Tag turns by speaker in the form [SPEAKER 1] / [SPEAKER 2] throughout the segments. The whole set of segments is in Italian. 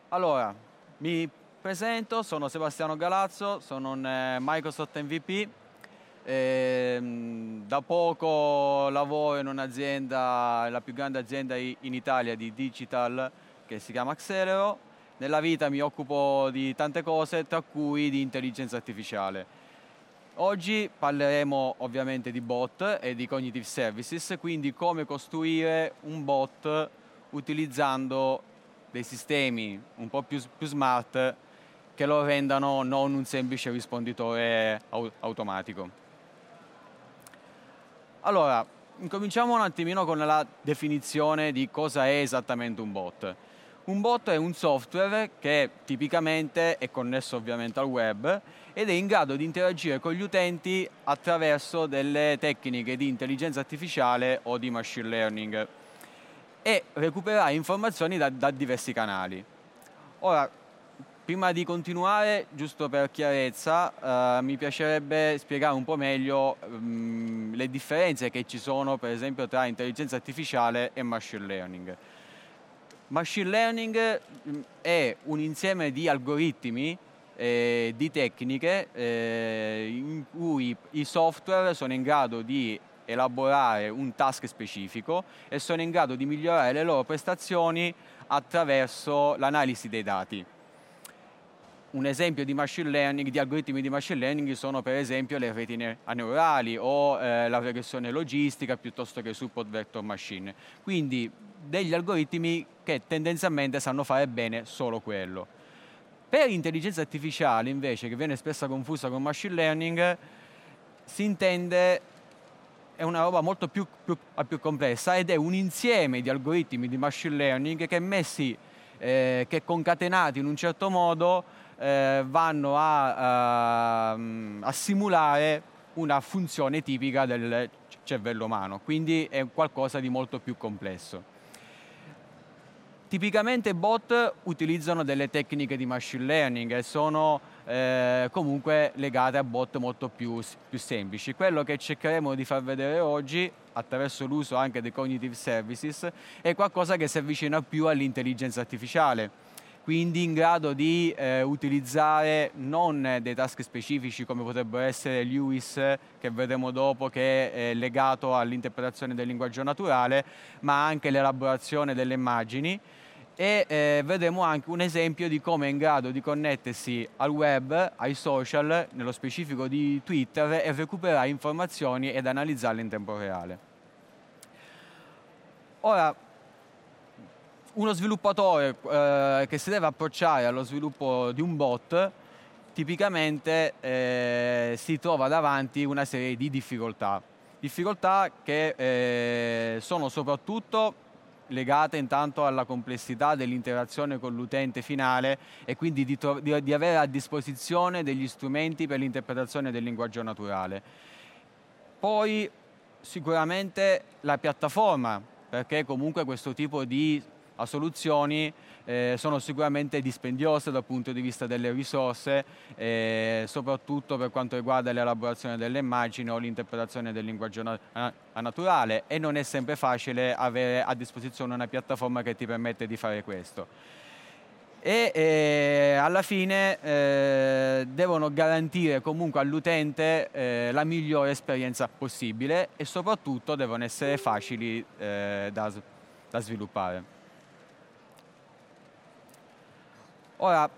[SPEAKER 1] Allora, mi presento, sono Sebastiano Galazzo, sono un Microsoft MVP. Da poco lavoro in un'azienda, la più grande azienda in Italia di digital, che si chiama Axelero. Nella vita mi occupo di tante cose, tra cui di intelligenza artificiale. Oggi parleremo ovviamente di bot e di cognitive services, quindi come costruire un bot utilizzando dei sistemi un po' più smart che lo rendano non un semplice risponditore automatico. Allora, incominciamo un attimino con la definizione di cosa è esattamente un bot. Un bot è un software che tipicamente è connesso ovviamente al web ed è in grado di interagire con gli utenti attraverso delle tecniche di intelligenza artificiale o di machine learning e recuperare informazioni da diversi canali. Ora, prima di continuare, giusto per chiarezza, mi piacerebbe spiegare un po' meglio le differenze che ci sono, per esempio, tra intelligenza artificiale e machine learning. Machine learning è un insieme di algoritmi, di tecniche in cui i software sono in grado di elaborare un task specifico e sono in grado di migliorare le loro prestazioni attraverso l'analisi dei dati. Un esempio di machine learning, di algoritmi di machine learning sono per esempio le reti neurali o la regressione logistica piuttosto che support vector machine. Quindi degli algoritmi che tendenzialmente sanno fare bene solo quello. Per intelligenza artificiale invece, che viene spesso confusa con machine learning, si intende è una roba molto più complessa ed è un insieme di algoritmi di machine learning che concatenati in un certo modo vanno a simulare una funzione tipica del cervello umano, quindi è qualcosa di molto più complesso. Tipicamente i bot utilizzano delle tecniche di machine learning e sono comunque legate a bot molto più semplici. Quello che cercheremo di far vedere oggi, attraverso l'uso anche dei cognitive services, è qualcosa che si avvicina più all'intelligenza artificiale, quindi in grado di utilizzare non dei task specifici come potrebbero essere Lewis, che vedremo dopo, che è legato all'interpretazione del linguaggio naturale, ma anche l'elaborazione delle immagini. E vedremo anche un esempio di come è in grado di connettersi al web, ai social, nello specifico di Twitter, e recuperare informazioni ed analizzarle in tempo reale. Ora, uno sviluppatore che si deve approcciare allo sviluppo di un bot tipicamente si trova davanti una serie di difficoltà che sono soprattutto legate intanto alla complessità dell'interazione con l'utente finale e quindi di avere a disposizione degli strumenti per l'interpretazione del linguaggio naturale. Poi sicuramente la piattaforma, perché comunque questo tipo di soluzioni sono sicuramente dispendiose dal punto di vista delle risorse, soprattutto per quanto riguarda l'elaborazione delle immagini o l'interpretazione del linguaggio naturale, e non è sempre facile avere a disposizione una piattaforma che ti permette di fare questo. E alla fine devono garantire comunque all'utente la migliore esperienza possibile e soprattutto devono essere facili da sviluppare. Ora,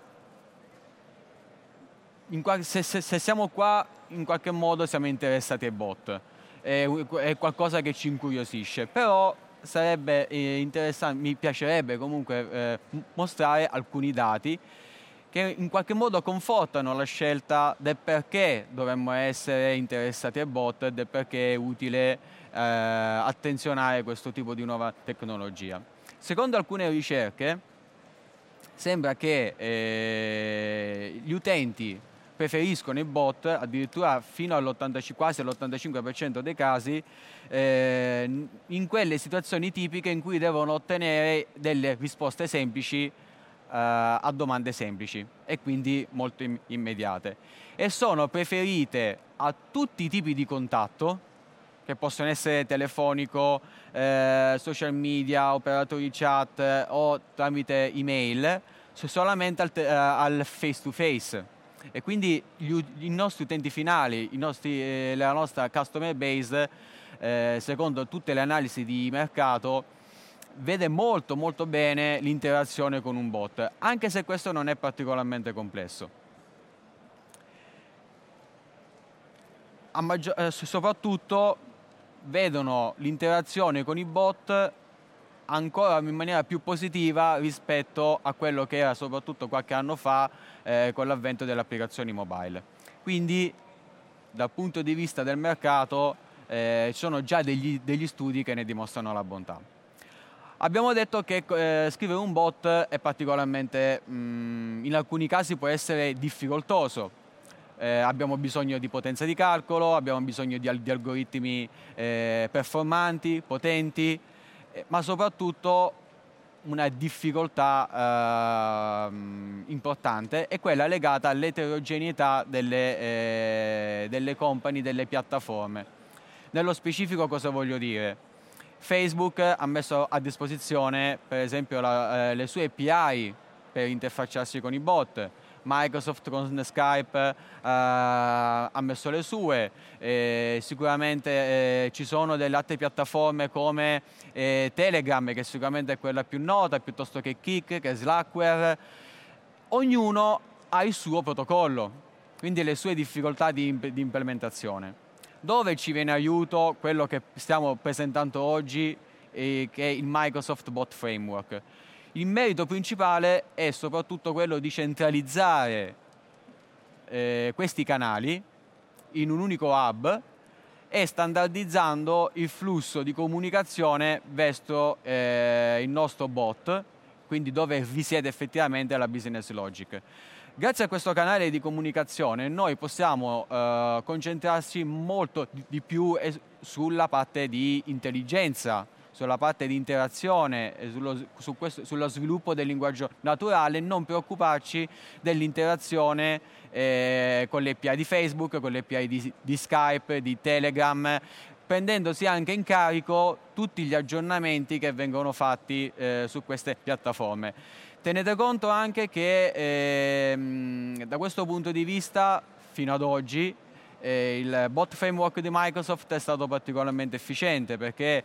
[SPEAKER 1] se siamo qua, in qualche modo siamo interessati ai bot, è qualcosa che ci incuriosisce, però sarebbe interessante, mi piacerebbe comunque mostrare alcuni dati che in qualche modo confortano la scelta del perché dovremmo essere interessati ai bot e del perché è utile attenzionare questo tipo di nuova tecnologia. Secondo alcune ricerche, sembra che gli utenti preferiscono i bot addirittura fino quasi all'85% dei casi in quelle situazioni tipiche in cui devono ottenere delle risposte semplici a domande semplici e quindi molto immediate, e sono preferite a tutti i tipi di contatto, che possono essere telefonico, social media, operatori chat o tramite email, solamente al face to face, e quindi i nostri utenti finali, la nostra customer base, secondo tutte le analisi di mercato, vede molto molto bene l'interazione con un bot, anche se questo non è particolarmente complesso. Soprattutto vedono l'interazione con i bot ancora in maniera più positiva rispetto a quello che era soprattutto qualche anno fa con l'avvento delle applicazioni mobile. Quindi dal punto di vista del mercato ci sono già degli studi che ne dimostrano la bontà. Abbiamo detto che scrivere un bot è particolarmente, in alcuni casi può essere difficoltoso. Abbiamo bisogno di potenza di calcolo, abbiamo bisogno di algoritmi performanti, potenti, ma soprattutto una difficoltà importante è quella legata all'eterogeneità delle company, delle piattaforme. Nello specifico cosa voglio dire? Facebook ha messo a disposizione per esempio le sue API per interfacciarsi con i bot, Microsoft con Skype ha messo le sue, sicuramente ci sono delle altre piattaforme come Telegram, che sicuramente è quella più nota, piuttosto che Kik, che è Slackware. Ognuno ha il suo protocollo, quindi le sue difficoltà di implementazione. Dove ci viene aiuto quello che stiamo presentando oggi, che è il Microsoft Bot Framework. Il merito principale è soprattutto quello di centralizzare questi canali in un unico hub e standardizzando il flusso di comunicazione verso il nostro bot, quindi dove risiede effettivamente la business logic. Grazie a questo canale di comunicazione noi possiamo concentrarci molto di più sulla parte di intelligenza, sulla parte di interazione, sullo sviluppo del linguaggio naturale, non preoccuparci dell'interazione con le API di Facebook, con le API di Skype, di Telegram, prendendosi anche in carico tutti gli aggiornamenti che vengono fatti su queste piattaforme. Tenete conto anche che da questo punto di vista, fino ad oggi, il bot framework di Microsoft è stato particolarmente efficiente perché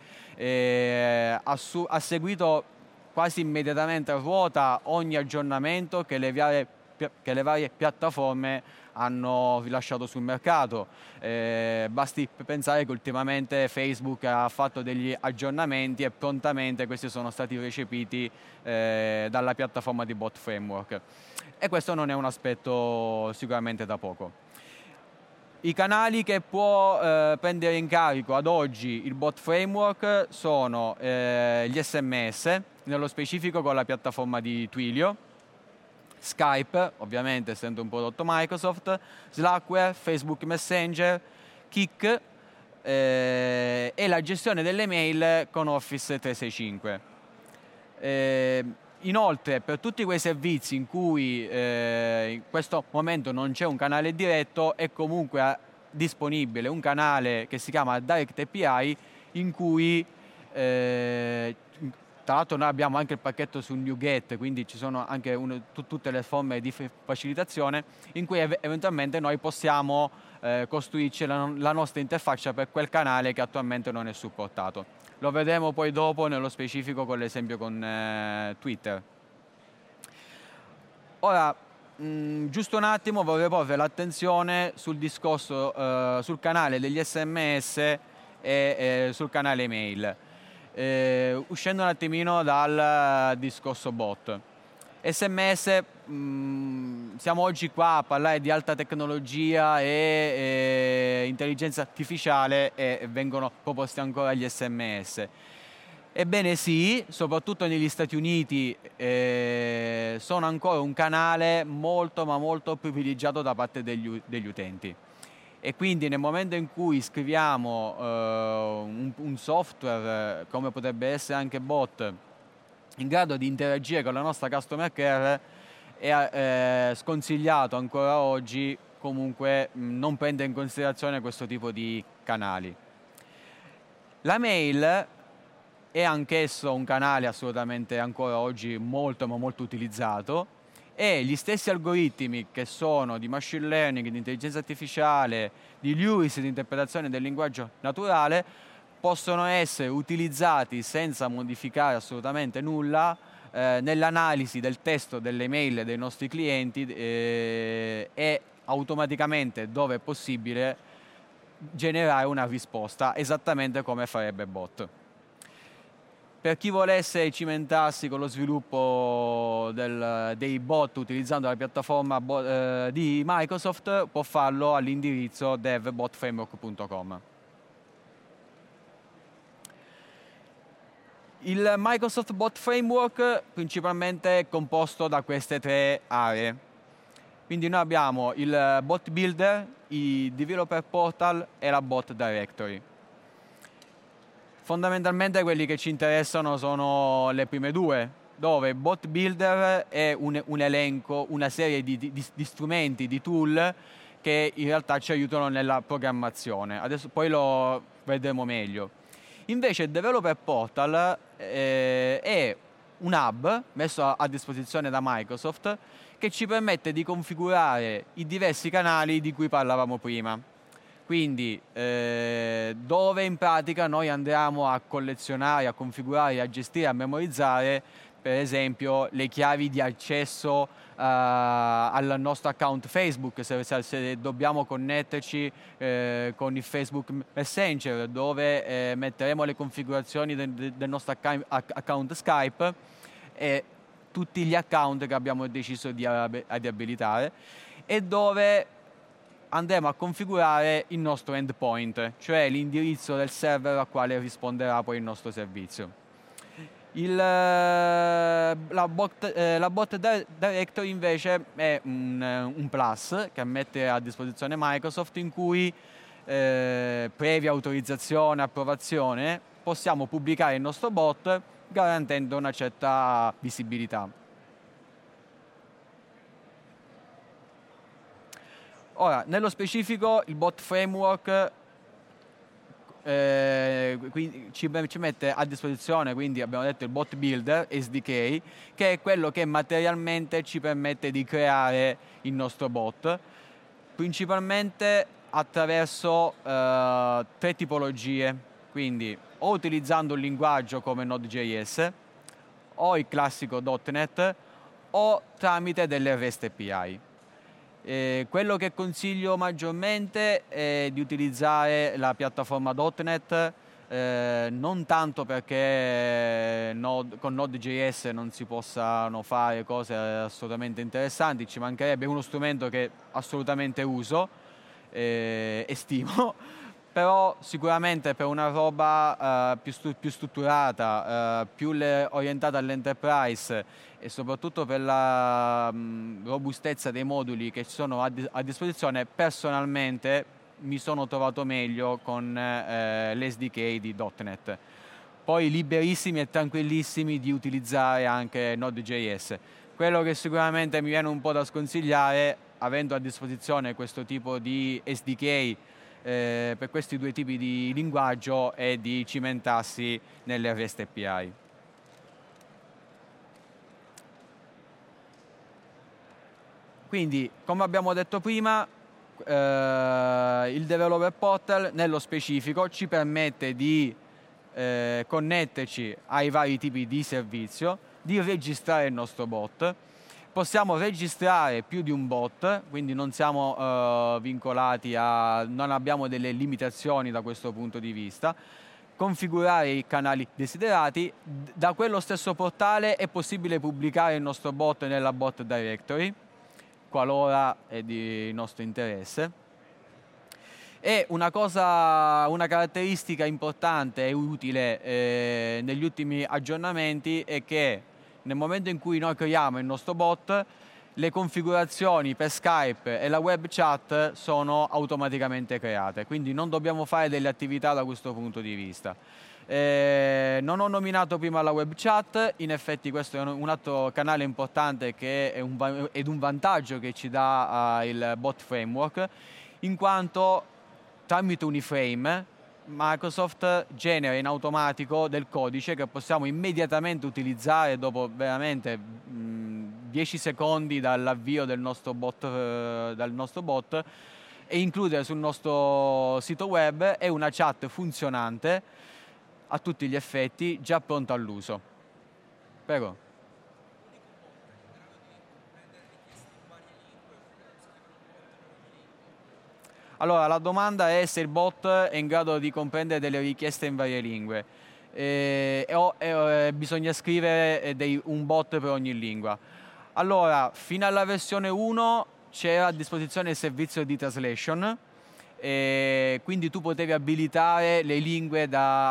[SPEAKER 1] ha seguito quasi immediatamente a ruota ogni aggiornamento che le varie piattaforme hanno rilasciato sul mercato. Basti pensare che ultimamente Facebook ha fatto degli aggiornamenti e prontamente questi sono stati recepiti dalla piattaforma di bot framework. E questo non è un aspetto sicuramente da poco. I canali che può prendere in carico ad oggi il bot framework sono gli SMS, nello specifico con la piattaforma di Twilio, Skype, ovviamente essendo un prodotto Microsoft, Slackware, Facebook Messenger, Kik e la gestione delle mail con Office 365. Inoltre, per tutti quei servizi in cui in questo momento non c'è un canale diretto, è comunque disponibile un canale che si chiama Direct API in cui tra l'altro noi abbiamo anche il pacchetto su NuGet, quindi ci sono anche tutte le forme di facilitazione in cui eventualmente noi possiamo costruirci la nostra interfaccia per quel canale che attualmente non è supportato. Lo vedremo poi dopo nello specifico con l'esempio con Twitter. Ora, giusto un attimo vorrei porre l'attenzione sul discorso sul canale degli SMS e sul canale email. Uscendo un attimino dal discorso bot. SMS, siamo oggi qua a parlare di alta tecnologia e intelligenza artificiale e vengono proposti ancora gli SMS. Ebbene sì, soprattutto negli Stati Uniti sono ancora un canale molto ma molto privilegiato da parte degli utenti. E quindi nel momento in cui scriviamo un software come potrebbe essere anche bot in grado di interagire con la nostra customer care, è sconsigliato ancora oggi comunque non prendere in considerazione questo tipo di canali. La mail è anch'esso un canale assolutamente ancora oggi molto ma molto utilizzato, e gli stessi algoritmi che sono di machine learning, di intelligenza artificiale, di Lewis, di interpretazione del linguaggio naturale, possono essere utilizzati senza modificare assolutamente nulla nell'analisi del testo delle email dei nostri clienti e automaticamente, dove è possibile, generare una risposta esattamente come farebbe bot. Per chi volesse cimentarsi con lo sviluppo dei bot utilizzando la piattaforma di Microsoft, può farlo all'indirizzo devbotframework.com. Il Microsoft Bot Framework principalmente è composto da queste tre aree. Quindi noi abbiamo il Bot Builder, i Developer Portal e la Bot Directory. Fondamentalmente quelli che ci interessano sono le prime due, dove Bot Builder è un elenco, una serie di strumenti, di tool che in realtà ci aiutano nella programmazione. Adesso poi lo vedremo meglio. Invece il Developer Portal è un hub messo a disposizione da Microsoft che ci permette di configurare i diversi canali di cui parlavamo prima. Quindi dove in pratica noi andiamo a collezionare, a configurare, a gestire, a memorizzare per esempio le chiavi di accesso al nostro account Facebook, se dobbiamo connetterci con il Facebook Messenger, dove metteremo le configurazioni del nostro account Skype e tutti gli account che abbiamo deciso di abilitare, e dove andremo a configurare il nostro endpoint, cioè l'indirizzo del server al quale risponderà poi il nostro servizio. La bot directory invece è un plus che mette a disposizione Microsoft, in cui previa autorizzazione, approvazione, possiamo pubblicare il nostro bot garantendo una certa visibilità. Ora, nello specifico il bot framework ci mette a disposizione, quindi abbiamo detto, il bot builder SDK, che è quello che materialmente ci permette di creare il nostro bot, principalmente attraverso tre tipologie, quindi o utilizzando un linguaggio come Node.js o il classico .NET o tramite delle REST API. Quello che consiglio maggiormente è di utilizzare la piattaforma .NET, non tanto perché con Node.js non si possano fare cose assolutamente interessanti, ci mancherebbe, uno strumento che assolutamente uso e stimo, però sicuramente per una roba più strutturata, più orientata all'enterprise e soprattutto per la robustezza dei moduli che ci sono a disposizione, personalmente mi sono trovato meglio con l'SDK di .NET. Poi liberissimi e tranquillissimi di utilizzare anche Node.js. Quello che sicuramente mi viene un po' da sconsigliare, avendo a disposizione questo tipo di SDK per questi due tipi di linguaggio, è di cimentarsi nelle REST API. Quindi, come abbiamo detto prima, il Developer Portal nello specifico ci permette di connetterci ai vari tipi di servizio, di registrare il nostro bot. Possiamo registrare più di un bot, quindi non siamo vincolati non abbiamo delle limitazioni da questo punto di vista. Configurare i canali desiderati. Da quello stesso portale è possibile pubblicare il nostro bot nella bot directory, qualora è di nostro interesse. E una caratteristica importante e utile negli ultimi aggiornamenti è che nel momento in cui noi creiamo il nostro bot, le configurazioni per Skype e la web chat sono automaticamente create, quindi non dobbiamo fare delle attività da questo punto di vista. Non ho nominato prima la web chat, in effetti questo è un altro canale importante che è un vantaggio che ci dà il bot framework, in quanto tramite Uniframe Microsoft genera in automatico del codice che possiamo immediatamente utilizzare dopo veramente 10 secondi dall'avvio del nostro bot, e includere sul nostro sito web è una chat funzionante a tutti gli effetti, già pronta all'uso. Prego. Allora, la domanda è se il bot è in grado di comprendere delle richieste in varie lingue. Bisogna scrivere un bot per ogni lingua. Allora, fino alla versione 1 c'era a disposizione il servizio di translation, quindi tu potevi abilitare le lingue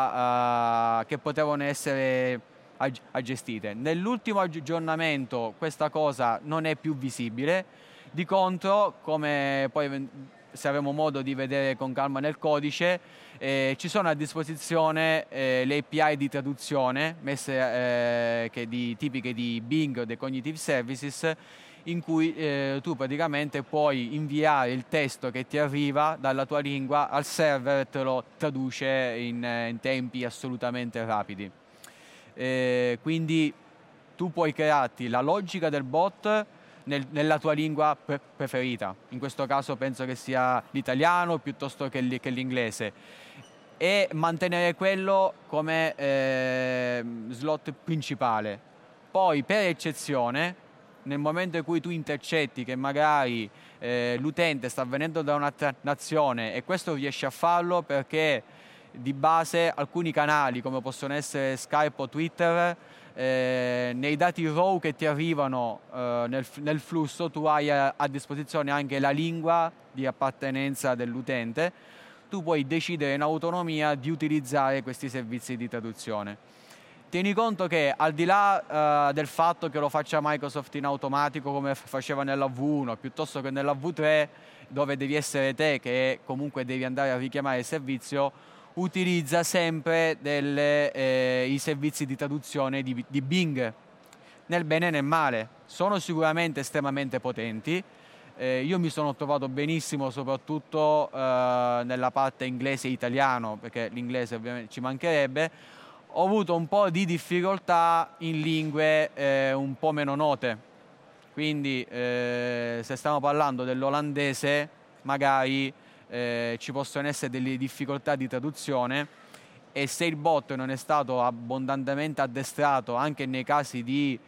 [SPEAKER 1] che potevano essere gestite. Nell'ultimo aggiornamento questa cosa non è più visibile, di contro, come poi se avremo modo di vedere con calma nel codice, ci sono a disposizione le API di traduzione messe tipiche di Bing o dei Cognitive Services, in cui tu praticamente puoi inviare il testo che ti arriva dalla tua lingua al server e te lo traduce in tempi assolutamente rapidi. Quindi tu puoi crearti la logica del bot nella tua lingua preferita. In questo caso penso che sia l'italiano piuttosto che l'inglese, e mantenere quello come slot principale. Poi, per eccezione, nel momento in cui tu intercetti che magari l'utente sta venendo da un'altra nazione, e questo riesce a farlo perché di base alcuni canali, come possono essere Skype o Twitter, nei dati raw che ti arrivano nel flusso tu hai a disposizione anche la lingua di appartenenza dell'utente. Tu puoi decidere in autonomia di utilizzare questi servizi di traduzione. Tieni conto che al di là del fatto che lo faccia Microsoft in automatico come faceva nella V1 piuttosto che nella V3, dove devi essere te che comunque devi andare a richiamare il servizio, utilizza sempre i servizi di traduzione di Bing, nel bene e nel male. Sono sicuramente estremamente potenti. Io mi sono trovato benissimo soprattutto nella parte inglese e italiano, perché l'inglese ovviamente ci mancherebbe. Ho avuto un po' di difficoltà in lingue un po' meno note, quindi se stiamo parlando dell'olandese magari ci possono essere delle difficoltà di traduzione, e se il bot non è stato abbondantemente addestrato anche nei casi di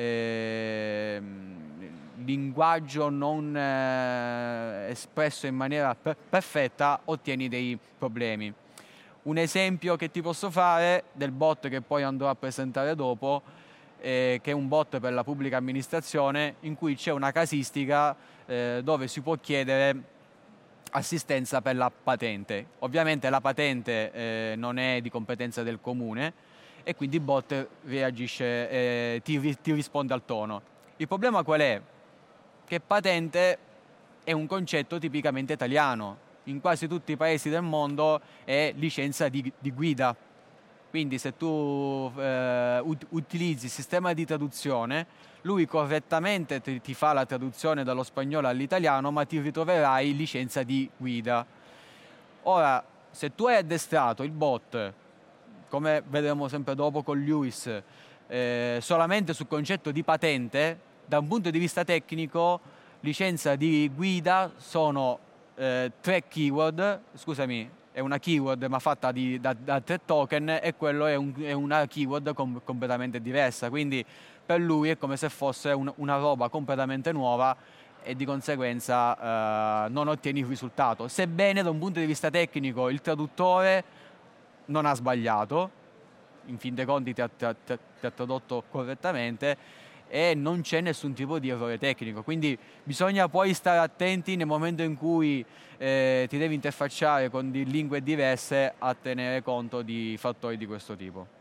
[SPEAKER 1] linguaggio non espresso in maniera perfetta, ottieni dei problemi. Un esempio che ti posso fare del bot che poi andrò a presentare dopo, che è un bot per la pubblica amministrazione, in cui c'è una casistica dove si può chiedere assistenza per la patente. Ovviamente la patente non è di competenza del comune e quindi il bot reagisce, ti risponde al tono. Il problema qual è? Che patente è un concetto tipicamente italiano. In quasi tutti i paesi del mondo è licenza di guida. Quindi se tu utilizzi il sistema di traduzione, lui correttamente ti fa la traduzione dallo spagnolo all'italiano, ma ti ritroverai licenza di guida. Ora, se tu hai addestrato il bot, come vedremo sempre dopo con Lewis, solamente sul concetto di patente, da un punto di vista tecnico, licenza di guida sono 3 keyword, scusami, è una keyword ma fatta da 3 token, e quello è una keyword completamente diversa, quindi per lui è come se fosse una roba completamente nuova e di conseguenza non ottieni il risultato. Sebbene da un punto di vista tecnico il traduttore non ha sbagliato, in fin dei conti ti ha tradotto correttamente e non c'è nessun tipo di errore tecnico, quindi bisogna poi stare attenti nel momento in cui ti devi interfacciare con lingue diverse a tenere conto di fattori di questo tipo.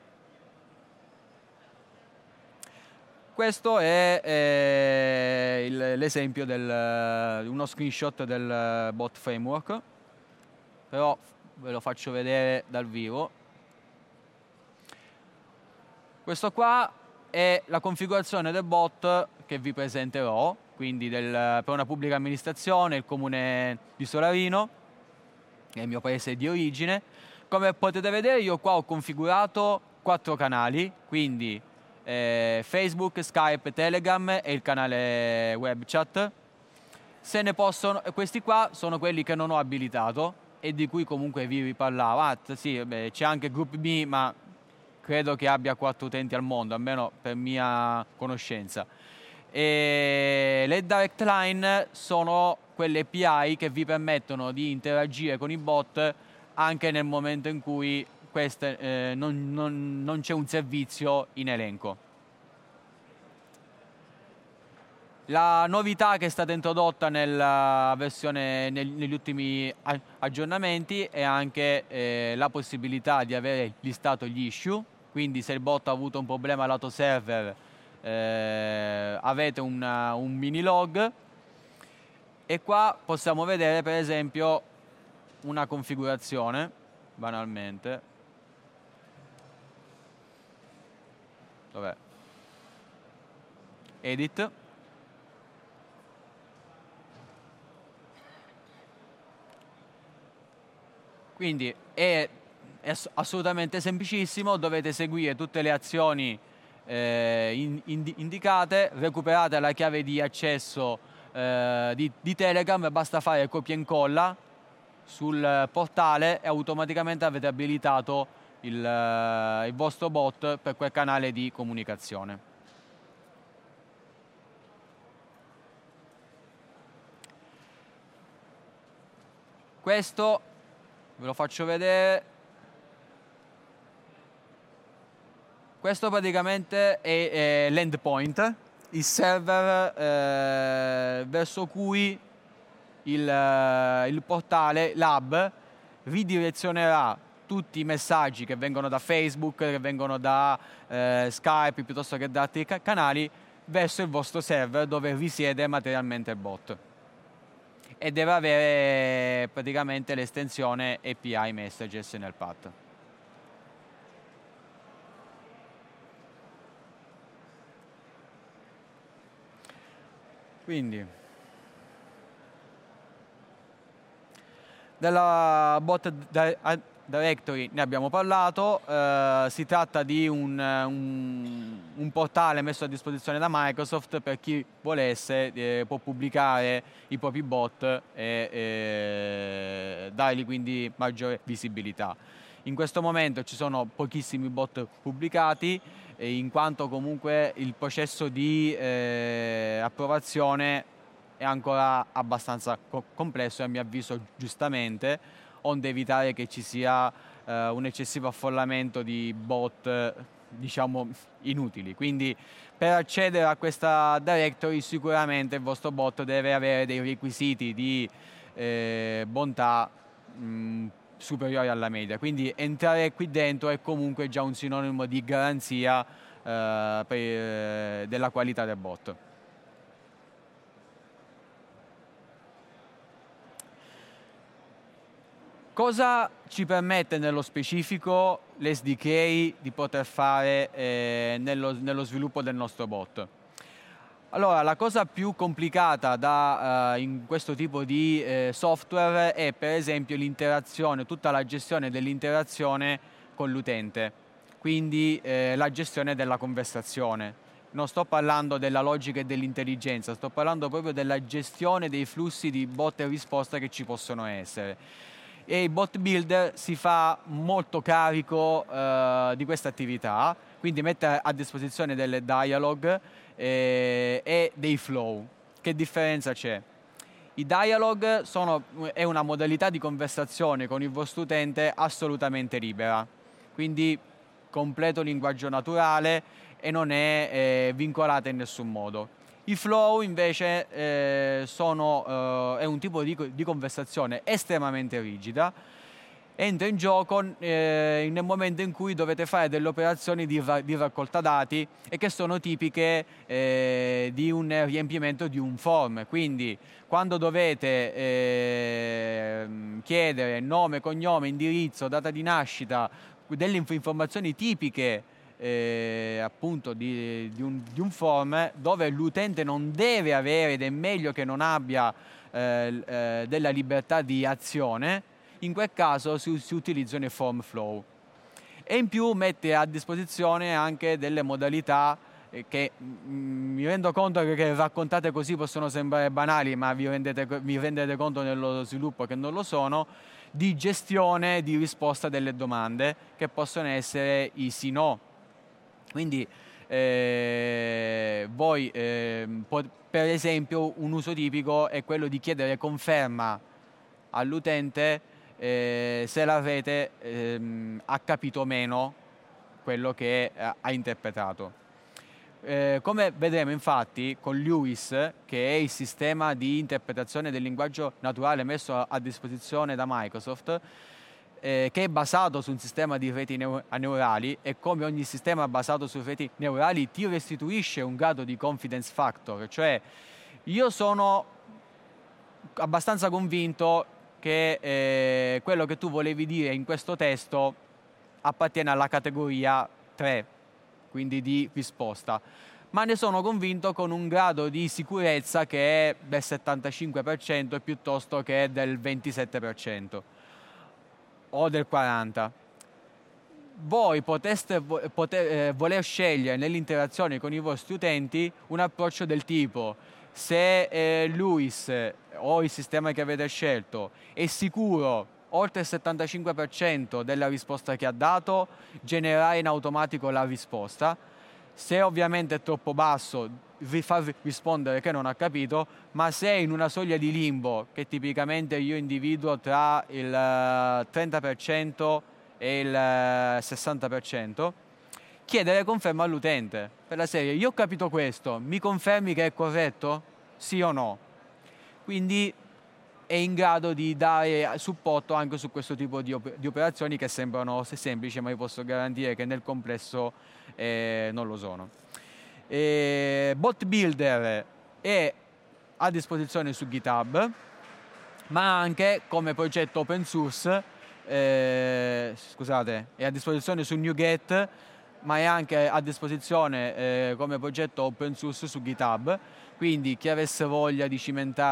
[SPEAKER 1] Questo è l'esempio uno screenshot del bot framework, però ve lo faccio vedere dal vivo. Questo qua è la configurazione del bot che vi presenterò, quindi per una pubblica amministrazione, il comune di Solarino, che è il mio paese di origine. Come potete vedere io qua ho configurato 4 canali, quindi Facebook, Skype, Telegram e il canale web chat. Se ne possono, questi qua sono quelli che non ho abilitato e di cui comunque vi parlavo. Sì, c'è anche GroupMe, ma credo che abbia 4 utenti al mondo, almeno per mia conoscenza. E le direct line sono quelle API che vi permettono di interagire con i bot anche nel momento in cui non c'è un servizio in elenco. La novità che è stata introdotta nella versione, negli ultimi aggiornamenti è anche la possibilità di avere listato gli issue, quindi se il bot ha avuto un problema lato server avete un mini log, e qua possiamo vedere per esempio una configurazione, banalmente. Dov'è? Edit. Quindi è assolutamente semplicissimo, dovete seguire tutte le azioni indicate, recuperate la chiave di accesso di Telegram, basta fare copia e incolla sul portale e automaticamente avete abilitato il vostro bot per quel canale di comunicazione. Questo ve lo faccio vedere. Questo praticamente è l'endpoint, il server verso cui il portale Lab ridirezionerà tutti i messaggi che vengono da Facebook, che vengono da Skype piuttosto che da altri canali verso il vostro server dove risiede materialmente il bot, e deve avere praticamente l'estensione API Messages nel path. Quindi della bot directory ne abbiamo parlato, si tratta di un portale messo a disposizione da Microsoft per chi volesse, può pubblicare i propri bot e dargli quindi maggiore visibilità. In questo momento ci sono pochissimi bot pubblicati, in quanto comunque il processo di approvazione è ancora abbastanza complesso, e a mio avviso giustamente, onde evitare che ci sia un eccessivo affollamento di bot, diciamo, inutili. Quindi per accedere a questa directory sicuramente il vostro bot deve avere dei requisiti di bontà superiori alla media, quindi entrare qui dentro è comunque già un sinonimo di garanzia della qualità del bot. Cosa ci permette nello specifico l'SDK di poter fare nello sviluppo del nostro bot? Allora, la cosa più complicata in questo tipo di software è per esempio l'interazione, tutta la gestione dell'interazione con l'utente, quindi la gestione della conversazione. Non sto parlando della logica e dell'intelligenza, sto parlando proprio della gestione dei flussi di botta e risposta che ci possono essere. E il bot builder si fa molto carico di questa attività, quindi mette a disposizione delle dialog e dei flow. Che differenza c'è? I dialog è una modalità di conversazione con il vostro utente assolutamente libera, quindi completo linguaggio naturale e non è vincolata in nessun modo. I flow invece è un tipo di conversazione estremamente rigida, entra in gioco nel momento in cui dovete fare delle operazioni di raccolta dati e che sono tipiche di un riempimento di un form. Quindi quando dovete chiedere nome, cognome, indirizzo, data di nascita, delle informazioni tipiche appunto di un form, dove l'utente non deve avere, ed è meglio che non abbia della libertà di azione, in quel caso si utilizzano i form flow. e in più mette a disposizione anche delle modalità che mi rendo conto che raccontate così possono sembrare banali, ma vi rendete conto nello sviluppo che non lo sono, di gestione di risposta delle domande che possono essere i sì no. Quindi voi per esempio un uso tipico è quello di chiedere conferma all'utente se la rete ha capito o meno quello che ha interpretato. Come vedremo infatti con LUIS, che è il sistema di interpretazione del linguaggio naturale messo a disposizione da Microsoft, che è basato su un sistema di reti neurali, e come ogni sistema basato su reti neurali ti restituisce un grado di confidence factor, cioè io sono abbastanza convinto che quello che tu volevi dire in questo testo appartiene alla categoria 3, quindi di risposta, ma ne sono convinto con un grado di sicurezza che è del 75% piuttosto che del 27% o del 40%. Voi potreste voler scegliere nell'interazione con i vostri utenti un approccio del tipo: se LUIS o il sistema che avete scelto è sicuro oltre il 75% della risposta che ha dato, generare in automatico la risposta. Se ovviamente è troppo basso, far rispondere che non ha capito, ma se è in una soglia di limbo, che tipicamente io individuo tra il 30% e il 60%, chiedere conferma all'utente, per la serie: io ho capito questo, mi confermi che è corretto? Sì o no? Quindi è in grado di dare supporto anche su questo tipo di operazioni che sembrano semplici, ma vi posso garantire che nel complesso non lo sono. Bot Builder è a disposizione su GitHub, ma anche come progetto open source, scusate, è a disposizione su NuGet, ma è anche a disposizione come progetto open source su GitHub. Quindi chi avesse voglia di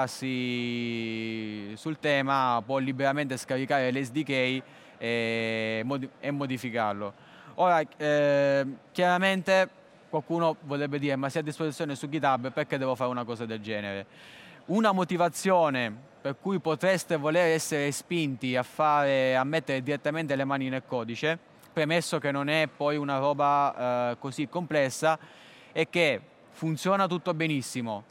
[SPEAKER 1] cimentarsi sul tema può liberamente scaricare l'SDK e modificarlo. Ora, chiaramente qualcuno vorrebbe dire: ma se è a disposizione su GitHub, perché devo fare una cosa del genere? Una motivazione per cui potreste voler essere spinti a mettere direttamente le mani nel codice, premesso che non è poi una roba così complessa, è che funziona tutto benissimo,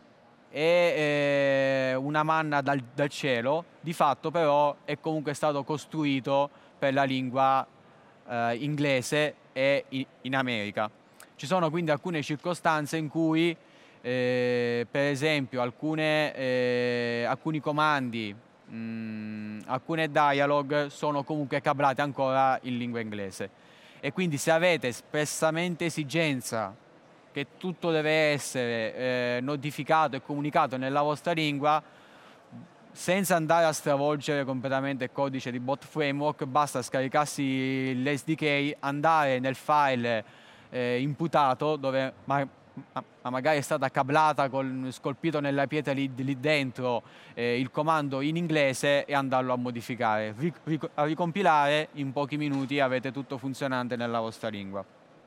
[SPEAKER 1] è una manna dal cielo, di fatto però è comunque stato costruito per la lingua inglese e in America. Ci sono quindi alcune circostanze in cui per esempio alcuni comandi, alcune dialog sono comunque cablate ancora in lingua inglese, e quindi se avete espressamente esigenza che tutto deve essere notificato e comunicato nella vostra lingua, senza andare a stravolgere completamente il codice di Bot Framework, basta scaricarsi l'SDK, andare nel file imputato dove magari è stata cablata scolpito nella pietra lì dentro il comando in inglese, e andarlo a modificare, a ricompilare. In pochi minuti avete tutto funzionante nella vostra lingua.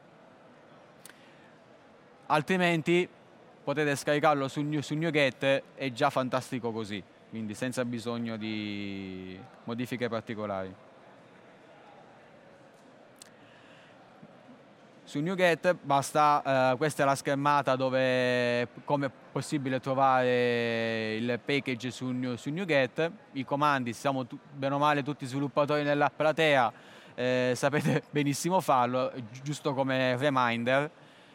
[SPEAKER 1] Altrimenti potete scaricarlo su NuGet, è già fantastico così, quindi senza bisogno di modifiche particolari. Su NuGet basta, questa è la schermata dove come è possibile trovare il package su NuGet. I comandi, siamo bene o male tutti sviluppatori nella platea, sapete benissimo farlo, giusto come reminder.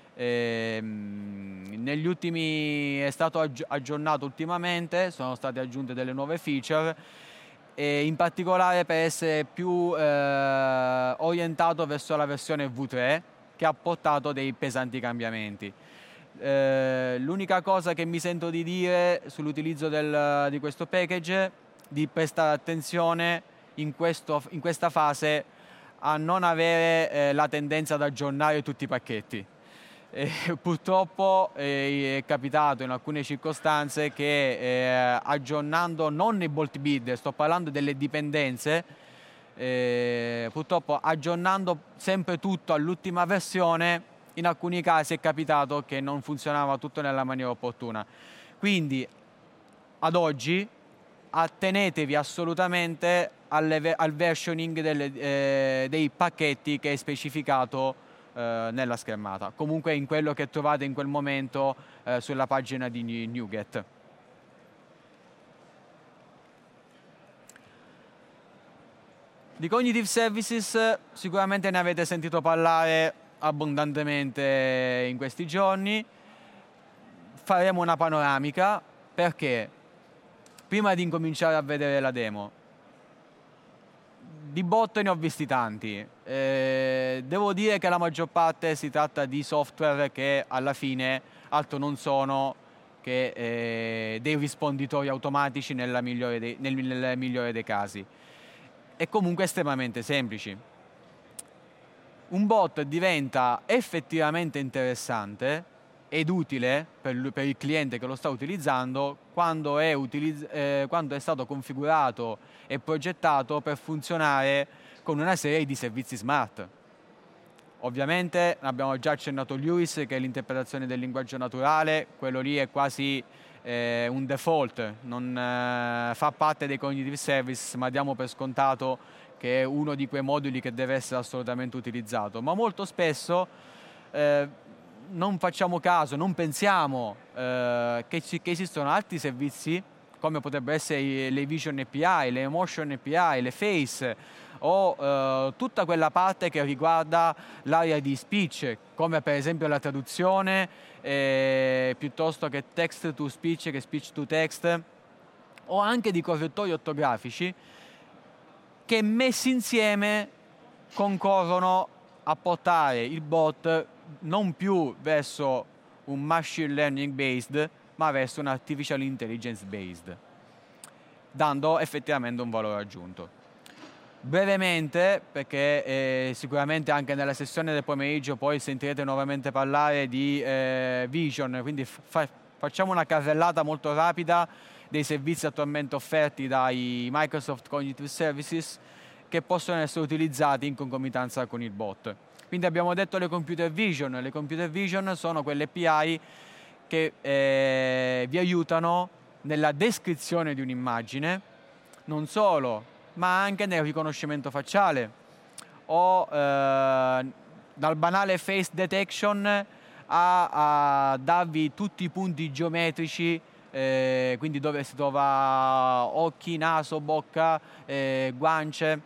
[SPEAKER 1] Negli ultimi è stato aggiornato ultimamente, sono state aggiunte delle nuove feature, e in particolare per essere più orientato verso la versione V3, che ha portato dei pesanti cambiamenti. L'unica cosa che mi sento di dire sull'utilizzo di questo package, di prestare attenzione in questa fase a non avere la tendenza ad aggiornare tutti i pacchetti. Purtroppo è capitato in alcune circostanze che aggiornando non i bolt builder, sto parlando delle dipendenze, purtroppo aggiornando sempre tutto all'ultima versione, in alcuni casi è capitato che non funzionava tutto nella maniera opportuna. Quindi ad oggi attenetevi assolutamente al versioning dei pacchetti che è specificato nella schermata, comunque in quello che trovate in quel momento sulla pagina di NuGet. Di Cognitive Services sicuramente ne avete sentito parlare abbondantemente in questi giorni. Faremo una panoramica perché prima di incominciare a vedere la demo, di bot ne ho visti tanti. Devo dire che la maggior parte si tratta di software che alla fine altro non sono che dei risponditori automatici nel migliore dei casi. E comunque estremamente semplici. Un bot diventa effettivamente interessante ed utile per il cliente che lo sta utilizzando quando è stato configurato e progettato per funzionare con una serie di servizi smart. Ovviamente abbiamo già accennato Lewis, che è l'interpretazione del linguaggio naturale, quello lì è quasi un default, non fa parte dei cognitive service, ma diamo per scontato che è uno di quei moduli che deve essere assolutamente utilizzato. Ma molto spesso non facciamo caso, non pensiamo che esistono altri servizi come potrebbero essere le Vision API, le Emotion API, le Face o tutta quella parte che riguarda l'area di speech, come per esempio la traduzione, piuttosto che text to speech, che speech to text, o anche di correttori ortografici, che messi insieme concorrono a portare il bot non più verso un machine learning based, ma verso un artificial intelligence based, dando effettivamente un valore aggiunto. Brevemente, perché sicuramente anche nella sessione del pomeriggio poi sentirete nuovamente parlare di Vision, quindi facciamo una carrellata molto rapida dei servizi attualmente offerti dai Microsoft Cognitive Services che possono essere utilizzati in concomitanza con il bot. Quindi abbiamo detto le computer vision. Le computer vision sono quelle API che vi aiutano nella descrizione di un'immagine, non solo, ma anche nel riconoscimento facciale o dal banale face detection a darvi tutti i punti geometrici, quindi dove si trova occhi, naso, bocca, guance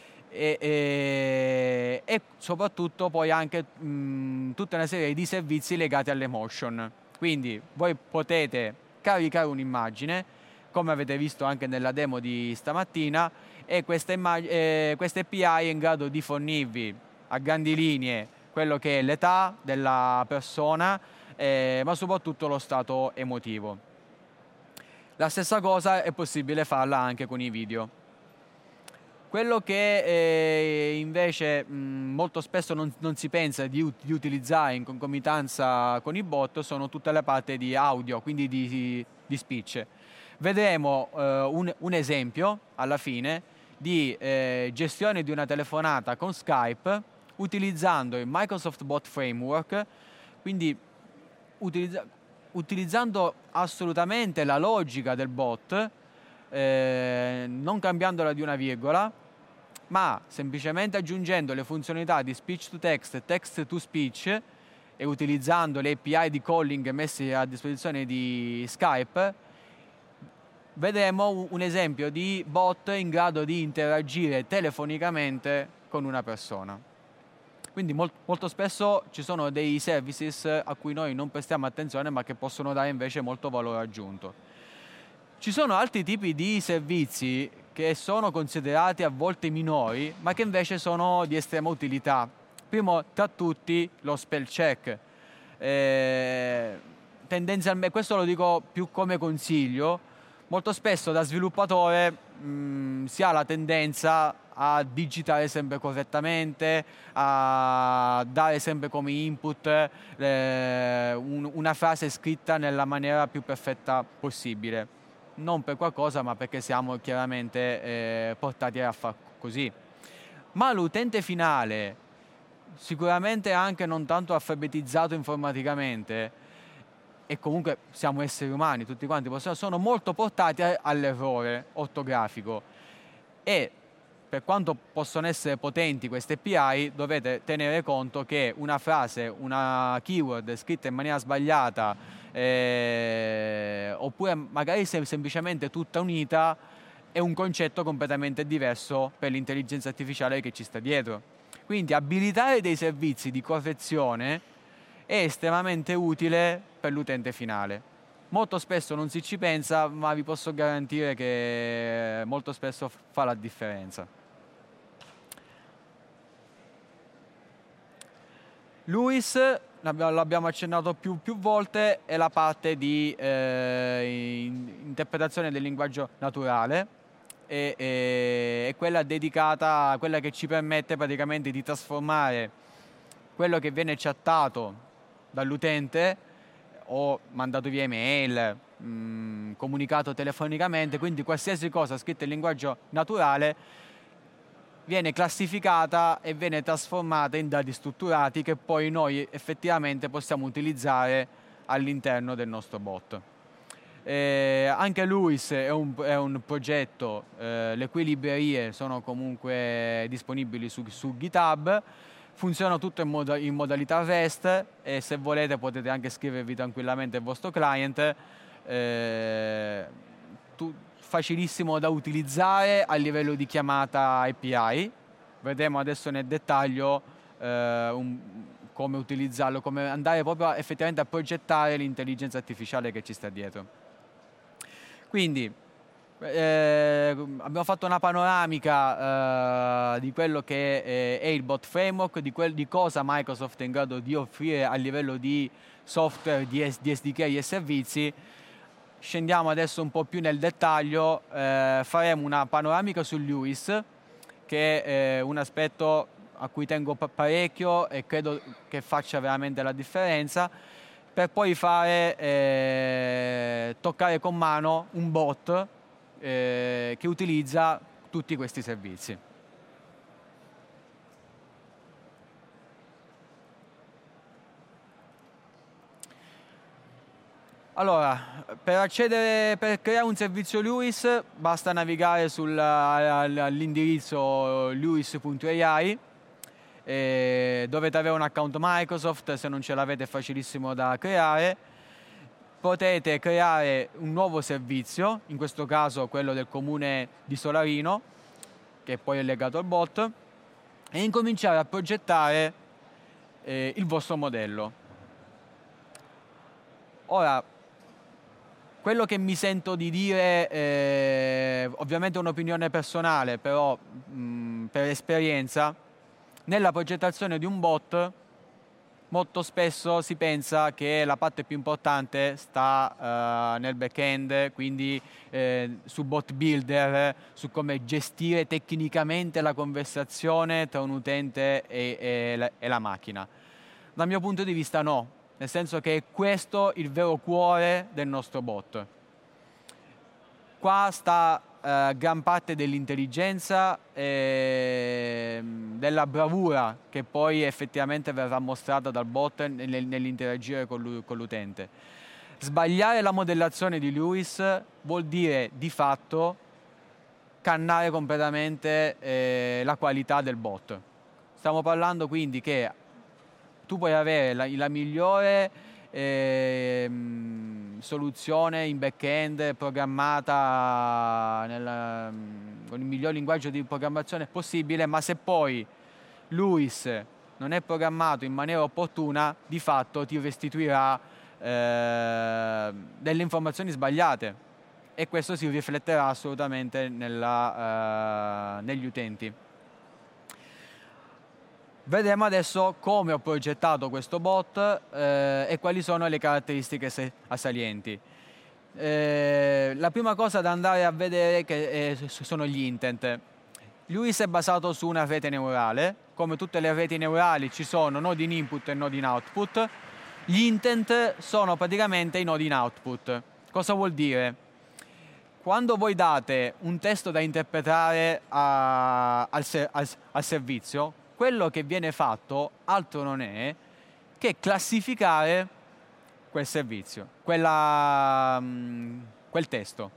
[SPEAKER 1] e soprattutto poi anche tutta una serie di servizi legati all'emotion. Quindi voi potete caricare un'immagine, come avete visto anche nella demo di stamattina, e questa API è in grado di fornirvi a grandi linee quello che è l'età della persona, ma soprattutto lo stato emotivo. La stessa cosa è possibile farla anche con i video. Quello che invece molto spesso non si pensa di utilizzare in concomitanza con i bot sono tutte le parti di audio, quindi di speech. Vedremo un esempio alla fine di gestione di una telefonata con Skype utilizzando il Microsoft Bot Framework, quindi utilizzando assolutamente la logica del bot, non cambiandola di una virgola, ma semplicemente aggiungendo le funzionalità di speech to text, text to speech e utilizzando le API di calling messe a disposizione di Skype. Vedremo un esempio di bot in grado di interagire telefonicamente con una persona. Quindi molto spesso ci sono dei services a cui noi non prestiamo attenzione, ma che possono dare invece molto valore aggiunto. Ci sono altri tipi di servizi che sono considerati a volte minori, ma che invece sono di estrema utilità. Primo tra tutti lo spell check. Tendenzialmente, questo lo dico più come consiglio, molto spesso da sviluppatore si ha la tendenza a digitare sempre correttamente, a dare sempre come input una frase scritta nella maniera più perfetta possibile. Non per qualcosa, ma perché siamo chiaramente portati a far così. ma l'utente finale, sicuramente anche non tanto alfabetizzato informaticamente, e comunque siamo esseri umani tutti quanti, sono molto portati all'errore ortografico, e per quanto possono essere potenti queste API, dovete tenere conto che una frase, una keyword scritta in maniera sbagliata, oppure magari semplicemente tutta unita, è un concetto completamente diverso per l'intelligenza artificiale che ci sta dietro. Quindi abilitare dei servizi di correzione è estremamente utile per l'utente finale. Molto spesso non si ci pensa, ma vi posso garantire che molto spesso fa la differenza. LUIS, l'abbiamo accennato più volte, è la parte di interpretazione del linguaggio naturale, è quella dedicata a quella che ci permette praticamente di trasformare quello che viene chattato dall'utente o mandato via email, comunicato telefonicamente, quindi qualsiasi cosa scritta in linguaggio naturale viene classificata e viene trasformata in dati strutturati che poi noi effettivamente possiamo utilizzare all'interno del nostro bot. Anche LUIS è un progetto, le cui librerie sono comunque disponibili su GitHub, funziona tutto in modalità REST, e se volete potete anche scrivervi tranquillamente il vostro client, facilissimo da utilizzare a livello di chiamata API. Vedremo adesso nel dettaglio come utilizzarlo, come andare proprio effettivamente a progettare l'intelligenza artificiale che ci sta dietro. Quindi abbiamo fatto una panoramica di quello che è il bot framework, di cosa Microsoft è in grado di offrire a livello di software, di SDK e servizi. Scendiamo adesso un po' più nel dettaglio, faremo una panoramica su LUIS, che è un aspetto a cui tengo parecchio e credo che faccia veramente la differenza, per poi toccare con mano un bot che utilizza tutti questi servizi. Allora, per creare un servizio LUIS basta navigare all'indirizzo luis.ai, dovete avere un account Microsoft, se non ce l'avete è facilissimo da creare. Potete creare un nuovo servizio, in questo caso quello del comune di Solarino, che poi è legato al bot, e incominciare a progettare il vostro modello. Ora, quello che mi sento di dire, ovviamente è un'opinione personale, però per esperienza, nella progettazione di un bot molto spesso si pensa che la parte più importante sta nel back-end, quindi su bot builder, su come gestire tecnicamente la conversazione tra un utente e la macchina. Dal mio punto di vista no, nel senso che è questo il vero cuore del nostro bot. Qua sta gran parte dell'intelligenza e della bravura che poi effettivamente verrà mostrata dal bot nell'interagire con l'utente. Sbagliare la modellazione di LUIS vuol dire di fatto cannare completamente la qualità del bot. Stiamo parlando quindi che tu puoi avere la migliore soluzione in back-end programmata con il miglior linguaggio di programmazione possibile, ma se poi LUIS non è programmato in maniera opportuna, di fatto ti restituirà delle informazioni sbagliate, e questo si rifletterà assolutamente negli utenti. Vedremo adesso come ho progettato questo bot e quali sono le caratteristiche salienti. La prima cosa da andare a vedere sono gli intent. LUIS è basato su una rete neurale. Come tutte le reti neurali ci sono nodi in input e nodi in output. Gli intent sono praticamente i nodi in output. Cosa vuol dire? quando voi date un testo da interpretare al servizio, quello che viene fatto altro non è che classificare quel servizio, quel testo,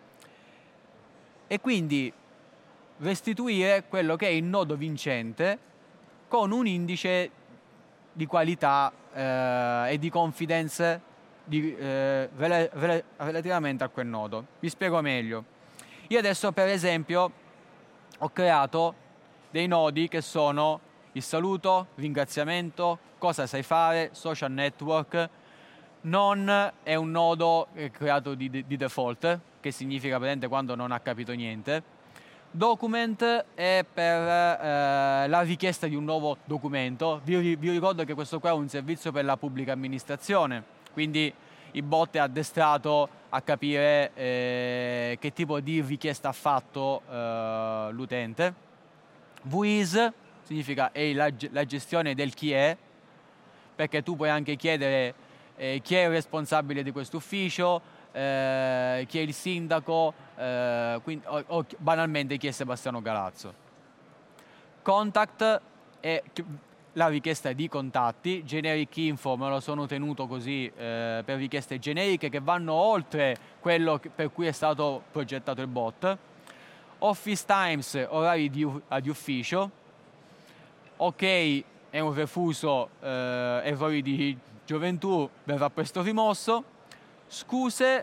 [SPEAKER 1] e quindi restituire quello che è il nodo vincente con un indice di qualità e di confidence relativamente a quel nodo. Vi spiego meglio. Io adesso, per esempio, ho creato dei nodi che sono il saluto, ringraziamento, cosa sai fare, social network. Non è un nodo creato di default, che significa praticamente quando non ha capito niente. Document è per la richiesta di un nuovo documento. Vi ricordo che questo qua è un servizio per la pubblica amministrazione, quindi il bot è addestrato a capire che tipo di richiesta ha fatto l'utente. Whois significa è la gestione del chi è, perché tu puoi anche chiedere chi è il responsabile di questo ufficio, chi è il sindaco, o banalmente chi è Sebastiano Galazzo. Contact è la richiesta di contatti. Generic info me lo sono tenuto così per richieste generiche che vanno oltre quello per cui è stato progettato il bot. Office times, orari di ufficio. Ok, è un refuso, errori di gioventù, verrà presto rimosso. Scuse,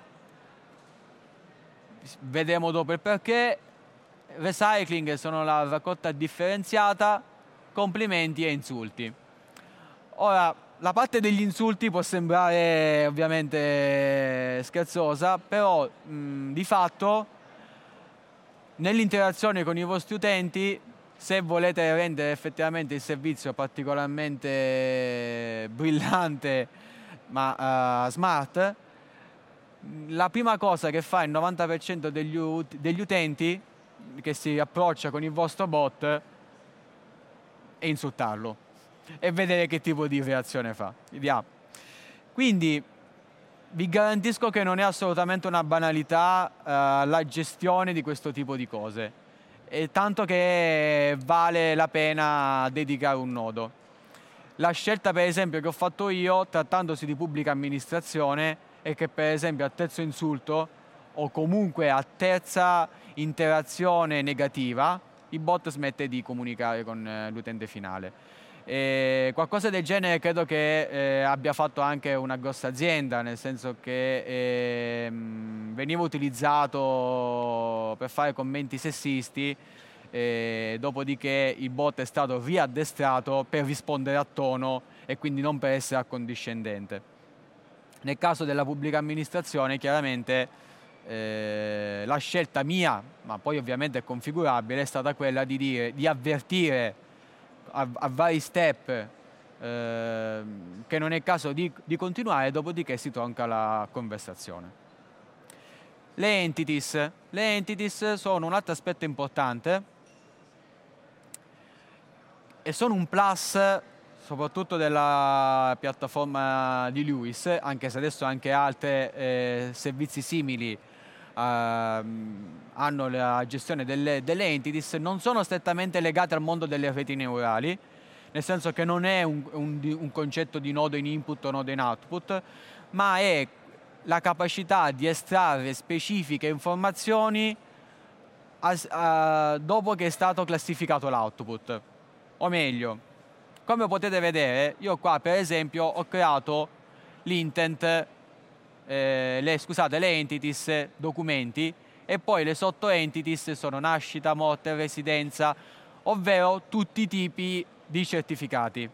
[SPEAKER 1] vedremo dopo il perché. Recycling sono la raccolta differenziata. Complimenti e insulti. Ora, la parte degli insulti può sembrare ovviamente scherzosa, però di fatto nell'interazione con i vostri utenti, se volete rendere effettivamente il servizio particolarmente brillante ma smart, la prima cosa che fa il 90% degli utenti che si approccia con il vostro bot è insultarlo e vedere che tipo di reazione fa. Vediamo. Quindi vi garantisco che non è assolutamente una banalità la gestione di questo tipo di cose, e tanto che vale la pena dedicare un nodo. La scelta, per esempio, che ho fatto io, trattandosi di pubblica amministrazione, è che per esempio a terzo insulto o comunque a terza interazione negativa il bot smette di comunicare con l'utente finale. Qualcosa del genere credo che abbia fatto anche una grossa azienda, nel senso che veniva utilizzato per fare commenti sessisti, dopodiché il bot è stato riaddestrato per rispondere a tono e quindi non per essere accondiscendente. Nel caso della pubblica amministrazione, chiaramente la scelta mia, ma poi ovviamente è configurabile, è stata quella di avvertire a vari step che non è il caso di continuare, dopodiché si tronca la conversazione. Le entities sono un altro aspetto importante e sono un plus soprattutto della piattaforma di Lewis, anche se adesso anche altri servizi simili hanno la gestione delle entities. Non sono strettamente legate al mondo delle reti neurali, nel senso che non è un concetto di nodo in input o nodo in output, ma è la capacità di estrarre specifiche informazioni dopo che è stato classificato l'output. O meglio, come potete vedere, io qua per esempio ho creato l'intent, le entities, documenti, e poi le sotto entities sono nascita, morte, residenza, ovvero tutti i tipi di certificati.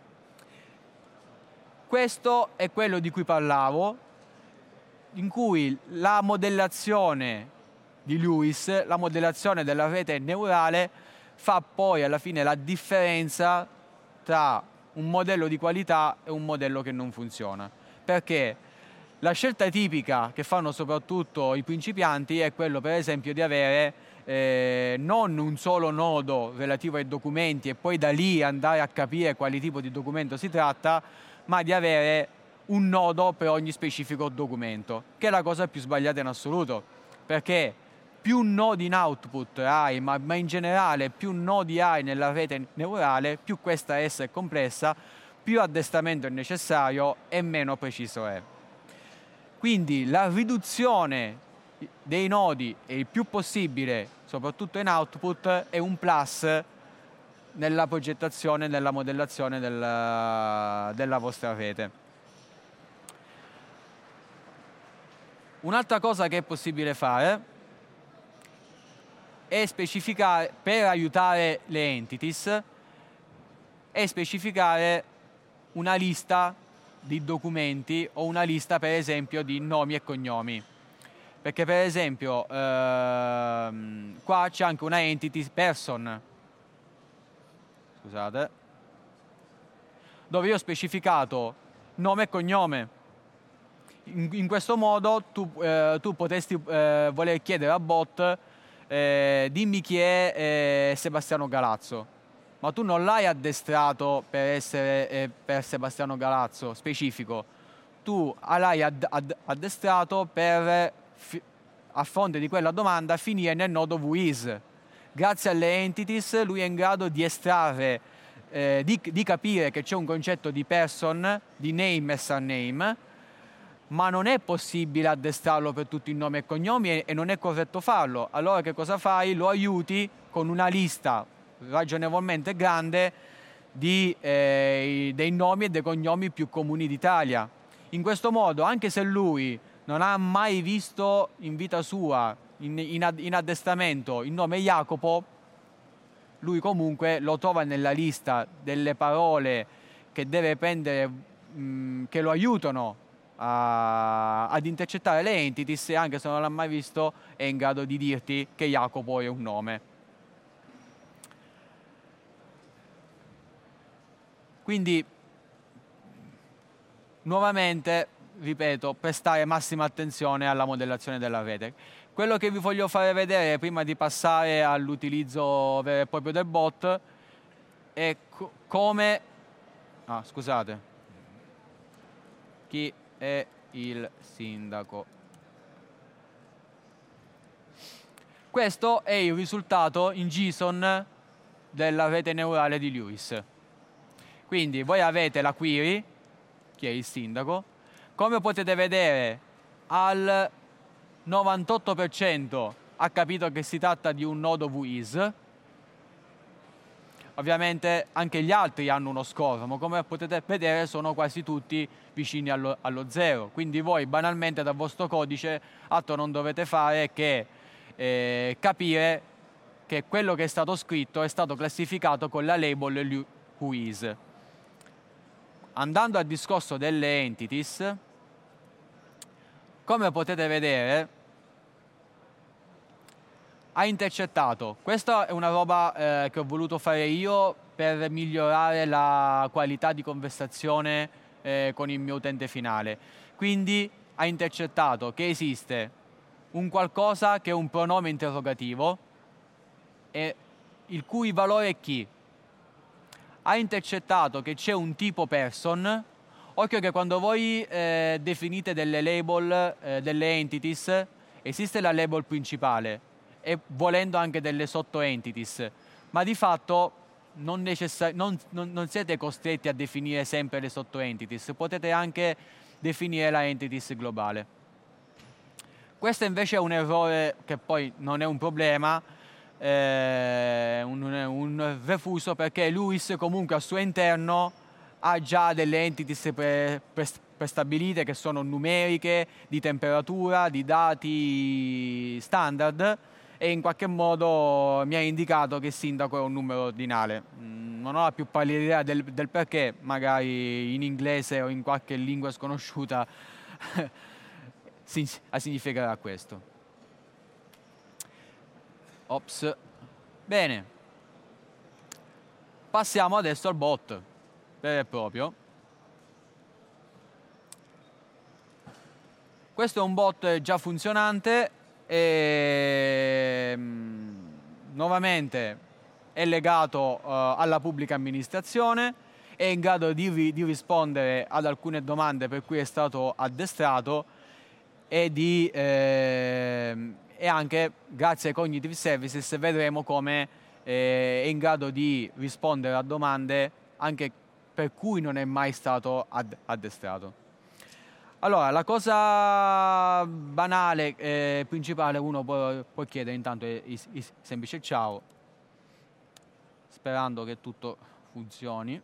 [SPEAKER 1] Questo è quello di cui parlavo, in cui la modellazione di Lewis, la modellazione della rete neurale, fa poi alla fine la differenza tra un modello di qualità e un modello che non funziona. Perché la scelta tipica che fanno soprattutto i principianti è quello, per esempio, di avere non un solo nodo relativo ai documenti e poi da lì andare a capire quali tipo di documento si tratta, ma di avere un nodo per ogni specifico documento, che è la cosa più sbagliata in assoluto. perché più nodi in output hai, ma in generale più nodi hai nella rete neurale, più questa è complessa, più addestramento è necessario e meno preciso è. Quindi la riduzione dei nodi e il più possibile, soprattutto in output, è un plus nella progettazione, nella modellazione della vostra rete. Un'altra cosa che è possibile fare è specificare, per aiutare le entities, è specificare una lista di documenti o una lista, per esempio, di nomi e cognomi. Perché, per esempio, qua c'è anche una entity person, scusate, dove io ho specificato nome e cognome. In questo modo tu potresti voler chiedere a bot dimmi chi è Sebastiano Galazzo, ma tu non l'hai addestrato per essere per Sebastiano Galazzo specifico, tu l'hai addestrato per a fronte di quella domanda finire nel nodo whois. Grazie alle entities lui è in grado di estrarre, di capire che c'è un concetto di person, di name e surname, ma non è possibile addestrarlo per tutti i nomi e cognomi e non è corretto farlo. Allora che cosa fai? Lo aiuti con una lista ragionevolmente grande dei nomi e dei cognomi più comuni d'Italia. In questo modo, anche se lui non ha mai visto in vita sua, in addestramento, il nome Jacopo, lui comunque lo trova nella lista delle parole che deve prendere, che lo aiutano ad intercettare le entities, e anche se non l'ha mai visto è in grado di dirti che Jacopo è un nome. Quindi nuovamente ripeto, prestare massima attenzione alla modellazione della rete. Quello che vi voglio fare vedere prima di passare all'utilizzo vero e proprio del bot è come scusate, chi è il sindaco. Questo è il risultato in JSON della rete neurale di Lewis. Quindi voi avete la query, chi è il sindaco. Come potete vedere, al 98% ha capito che si tratta di un nodo whois. Ovviamente anche gli altri hanno uno score, ma come potete vedere sono quasi tutti vicini allo 0. Quindi voi banalmente dal vostro codice altro non dovete fare che capire che quello che è stato scritto è stato classificato con la label whois. Andando al discorso delle entities, come potete vedere, ha intercettato. Questa è una roba che ho voluto fare io per migliorare la qualità di conversazione con il mio utente finale. Quindi ha intercettato che esiste un qualcosa che è un pronome interrogativo e il cui valore è chi. Ha intercettato che c'è un tipo person. Occhio che quando voi definite delle label, delle entities, esiste la label principale e volendo anche delle sotto-entities, ma di fatto non siete costretti a definire sempre le sotto-entities, potete anche definire la entities globale. Questo invece è un errore che poi non è un problema, un refuso, perché Lewis comunque al suo interno ha già delle entities prestabilite che sono numeriche, di temperatura, di dati standard, e in qualche modo mi ha indicato che il sindaco è un numero ordinale. Non ho la più pallida idea del perché, magari in inglese o in qualche lingua sconosciuta significherà questo. Ops. Bene. Passiamo adesso al bot vero e proprio. Questo è un bot già funzionante e nuovamente è legato alla pubblica amministrazione, è in grado di rispondere ad alcune domande per cui è stato addestrato e e anche grazie ai cognitive services vedremo come è in grado di rispondere a domande anche per cui non è mai stato addestrato. Allora, la cosa banale, principale, uno può chiedere intanto è il semplice ciao, sperando che tutto funzioni.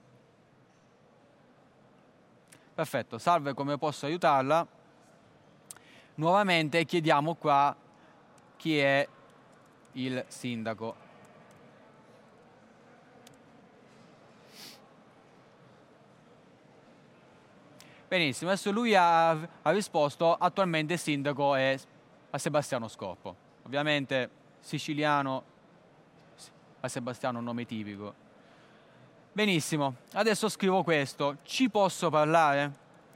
[SPEAKER 1] Perfetto, salve, come posso aiutarla? Nuovamente chiediamo qua chi è il sindaco. Benissimo, adesso lui ha risposto, attualmente il sindaco è a Sebastiano Scorpo. Ovviamente siciliano, a Sebastiano un nome tipico. Benissimo, adesso scrivo questo, ci posso parlare?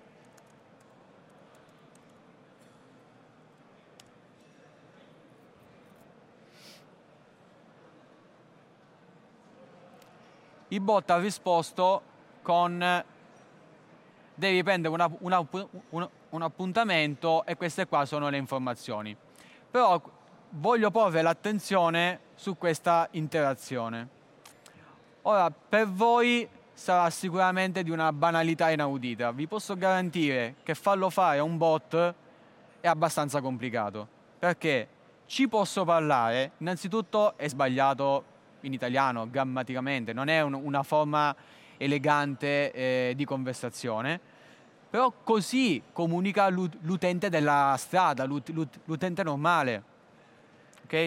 [SPEAKER 1] Il bot ha risposto con devi prendere un appuntamento e queste qua sono le informazioni. Però voglio porre l'attenzione su questa interazione. Ora, per voi sarà sicuramente di una banalità inaudita. Vi posso garantire che farlo fare a un bot è abbastanza complicato. Perché ci posso parlare, innanzitutto è sbagliato in italiano, grammaticamente, non è una forma elegante di conversazione, però così comunica l'utente della strada, l'utente normale, ok?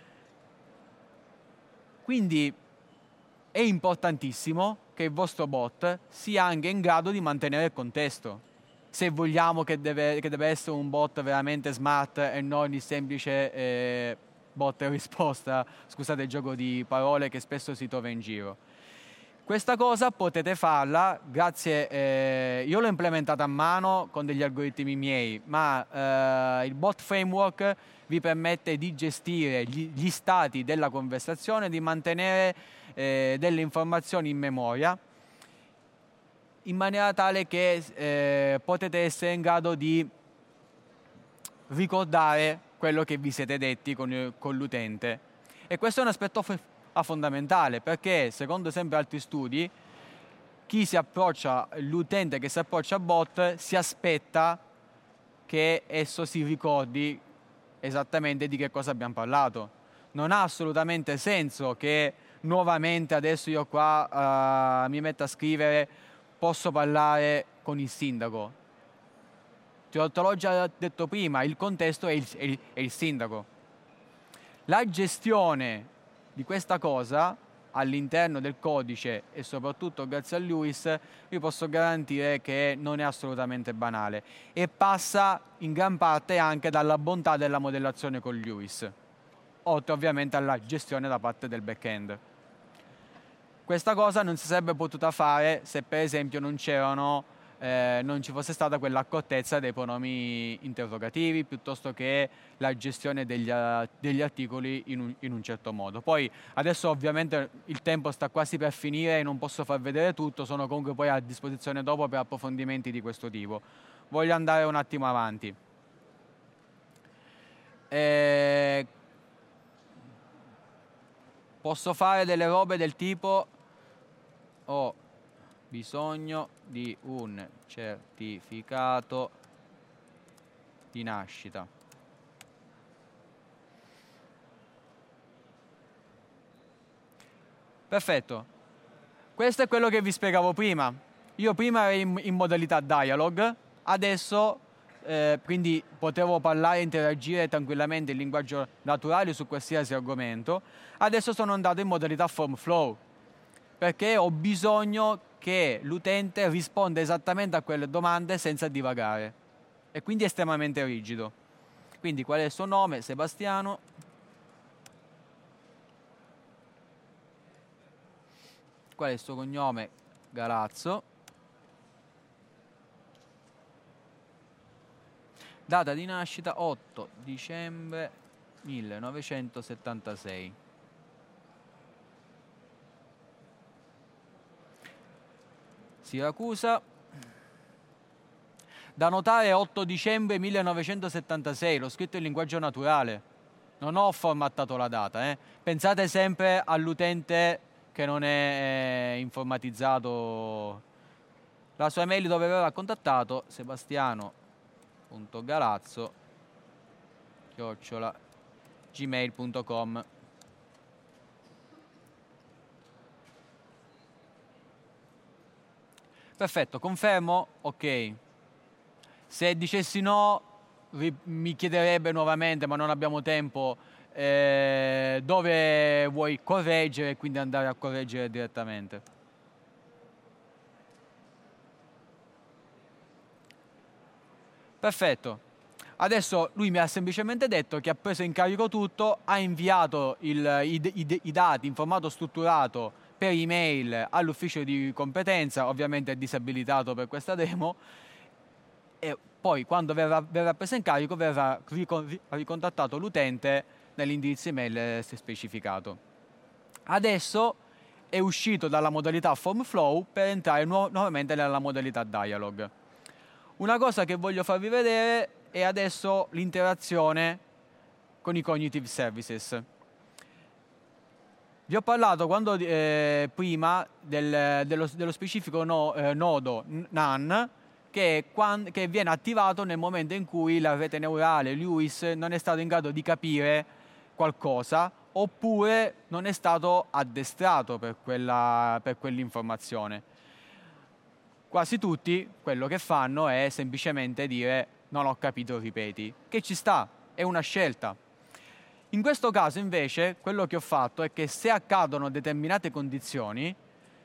[SPEAKER 1] Quindi è importantissimo che il vostro bot sia anche in grado di mantenere il contesto. Se vogliamo che deve essere un bot veramente smart e non il semplice bot risposta, scusate il gioco di parole che spesso si trova in giro. Questa cosa potete farla grazie, io l'ho implementata a mano con degli algoritmi miei, ma il bot framework vi permette di gestire gli stati della conversazione, di mantenere delle informazioni in memoria, in maniera tale che potete essere in grado di ricordare quello che vi siete detti con l'utente. E questo è un aspetto fondamentale, perché secondo sempre altri studi l'utente che si approccia a bot si aspetta che esso si ricordi esattamente di che cosa abbiamo parlato. Non ha assolutamente senso che nuovamente adesso io qua mi metto a scrivere posso parlare con il sindaco. Te l'ho già detto prima, il contesto è il sindaco. La gestione di questa cosa all'interno del codice e soprattutto grazie a Lewis vi posso garantire che non è assolutamente banale e passa in gran parte anche dalla bontà della modellazione con Lewis, oltre ovviamente alla gestione da parte del back-end. Questa cosa non si sarebbe potuta fare se per esempio non ci fosse stata quell'accortezza dei pronomi interrogativi piuttosto che la gestione degli articoli in un certo modo. Poi adesso ovviamente il tempo sta quasi per finire e non posso far vedere tutto, sono comunque poi a disposizione dopo per approfondimenti di questo tipo. Voglio andare un attimo avanti. Posso fare delle robe del tipo ho bisogno di un certificato di nascita. Perfetto. Questo è quello che vi spiegavo prima. Io prima ero in modalità dialogue, adesso quindi potevo parlare e interagire tranquillamente in linguaggio naturale su qualsiasi argomento. Adesso sono andato in modalità form flow, perché ho bisogno che l'utente risponda esattamente a quelle domande senza divagare. E quindi è estremamente rigido. Quindi qual è il suo nome? Sebastiano. Qual è il suo cognome? Galazzo. Data di nascita 8 dicembre 1976. Siracusa. Da notare 8 dicembre 1976, l'ho scritto in linguaggio naturale. Non ho formattato la data. Pensate sempre all'utente che non è informatizzato. La sua email dove aveva contattato sebastiano.galazzo@gmail.com. Perfetto, confermo, ok. Se dicessi no, mi chiederebbe nuovamente, ma non abbiamo tempo, dove vuoi correggere e quindi andare a correggere direttamente. Perfetto. Adesso lui mi ha semplicemente detto che ha preso in carico tutto, ha inviato i dati in formato strutturato per email all'ufficio di competenza, ovviamente è disabilitato per questa demo, e poi quando verrà preso in carico verrà ricontattato l'utente nell'indirizzo email specificato. Adesso è uscito dalla modalità form flow per entrare nuovamente nella modalità dialog. Una cosa che voglio farvi vedere è adesso l'interazione con i cognitive services. Vi ho parlato prima dello specifico nodo NaN che viene attivato nel momento in cui la rete neurale LUIS non è stato in grado di capire qualcosa oppure non è stato addestrato per quell'informazione. Quasi tutti quello che fanno è semplicemente dire non ho capito, ripeti, che ci sta, è una scelta. In questo caso invece quello che ho fatto è che se accadono determinate condizioni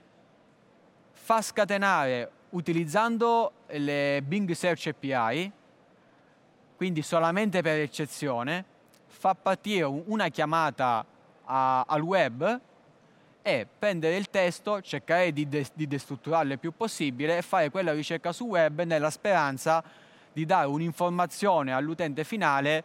[SPEAKER 1] fa scatenare utilizzando le Bing Search API, quindi solamente per eccezione, fa partire una chiamata al web e prendere il testo, cercare di destrutturarlo il più possibile e fare quella ricerca su web nella speranza di dare un'informazione all'utente finale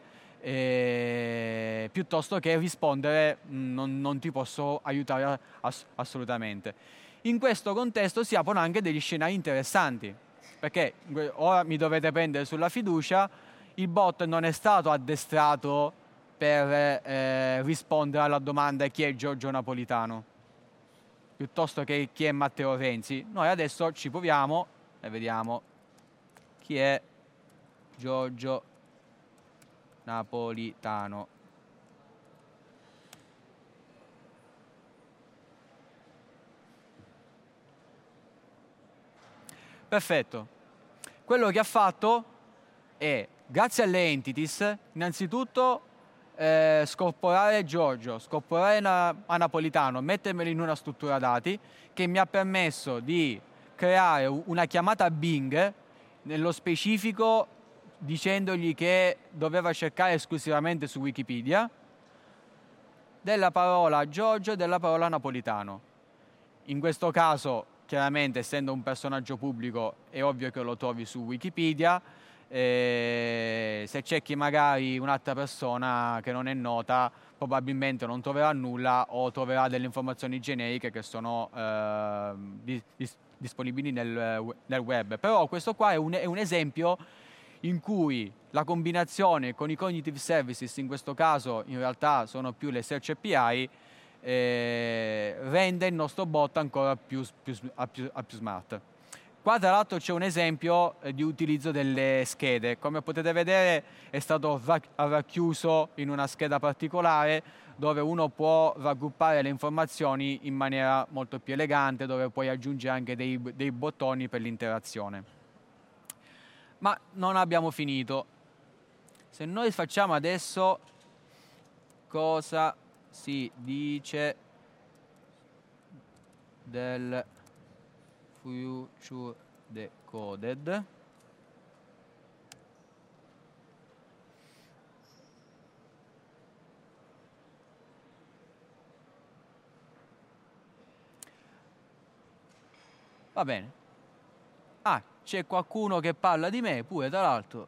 [SPEAKER 1] piuttosto che rispondere non ti posso aiutare assolutamente. In questo contesto si aprono anche degli scenari interessanti, perché ora mi dovete prendere sulla fiducia, il bot non è stato addestrato per rispondere alla domanda chi è Giorgio Napolitano piuttosto che chi è Matteo Renzi. Noi adesso ci proviamo e vediamo chi è Giorgio Napolitano. Perfetto. Quello che ha fatto è, grazie alle entities, innanzitutto scorporare Giorgio, scorporare a Napolitano, mettermelo in una struttura dati che mi ha permesso di creare una chiamata Bing, nello specifico dicendogli che doveva cercare esclusivamente su Wikipedia, della parola Giorgio e della parola Napolitano. In questo caso, chiaramente, essendo un personaggio pubblico, è ovvio che lo trovi su Wikipedia. Se cerchi magari un'altra persona che non è nota, probabilmente non troverà nulla o troverà delle informazioni generiche che sono disponibili nel web. Però questo qua è un esempio in cui la combinazione con i cognitive services, in questo caso in realtà sono più le search API, rende il nostro bot ancora più smart. Qua tra l'altro c'è un esempio di utilizzo delle schede. Come potete vedere è stato racchiuso in una scheda particolare dove uno può raggruppare le informazioni in maniera molto più elegante, dove puoi aggiungere anche dei bottoni per l'interazione. Ma non abbiamo finito. Se noi facciamo adesso cosa si dice del Future Decoded. Va bene. Ah, c'è qualcuno che parla di me pure, tra l'altro.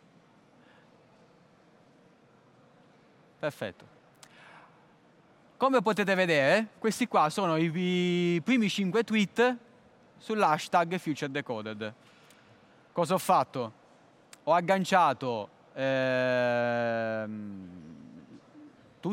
[SPEAKER 1] Perfetto. Come potete vedere, questi qua sono i primi 5 tweet sull'hashtag FutureDecoded. Cosa ho fatto? Ho agganciato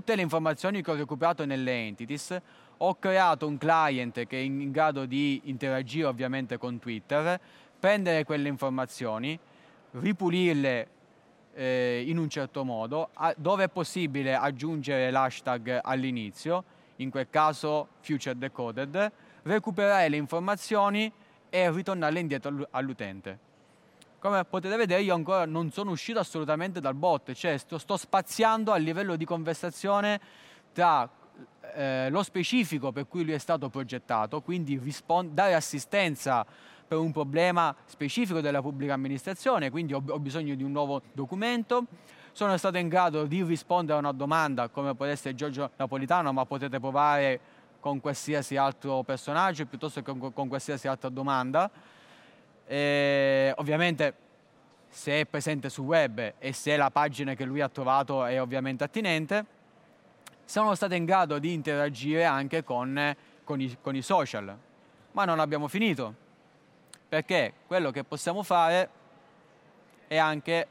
[SPEAKER 1] tutte le informazioni che ho recuperato nelle entities, ho creato un client che è in grado di interagire ovviamente con Twitter, prendere quelle informazioni, ripulirle in un certo modo, dove è possibile aggiungere l'hashtag all'inizio, in quel caso future decoded, recuperare le informazioni e ritornarle indietro all'utente. Come potete vedere, io ancora non sono uscito assolutamente dal bot, cioè sto spaziando a livello di conversazione tra lo specifico per cui lui è stato progettato, quindi dare assistenza per un problema specifico della pubblica amministrazione, quindi ho bisogno di un nuovo documento. Sono stato in grado di rispondere a una domanda come può essere Giorgio Napolitano, ma potete provare con qualsiasi altro personaggio piuttosto che con qualsiasi altra domanda. Ovviamente se è presente sul web e se la pagina che lui ha trovato è ovviamente attinente. Sono stato in grado di interagire anche con i social, ma non abbiamo finito, perché quello che possiamo fare è anche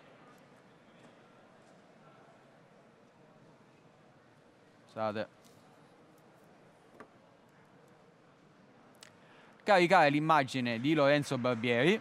[SPEAKER 1] caricare l'immagine di Lorenzo Barbieri.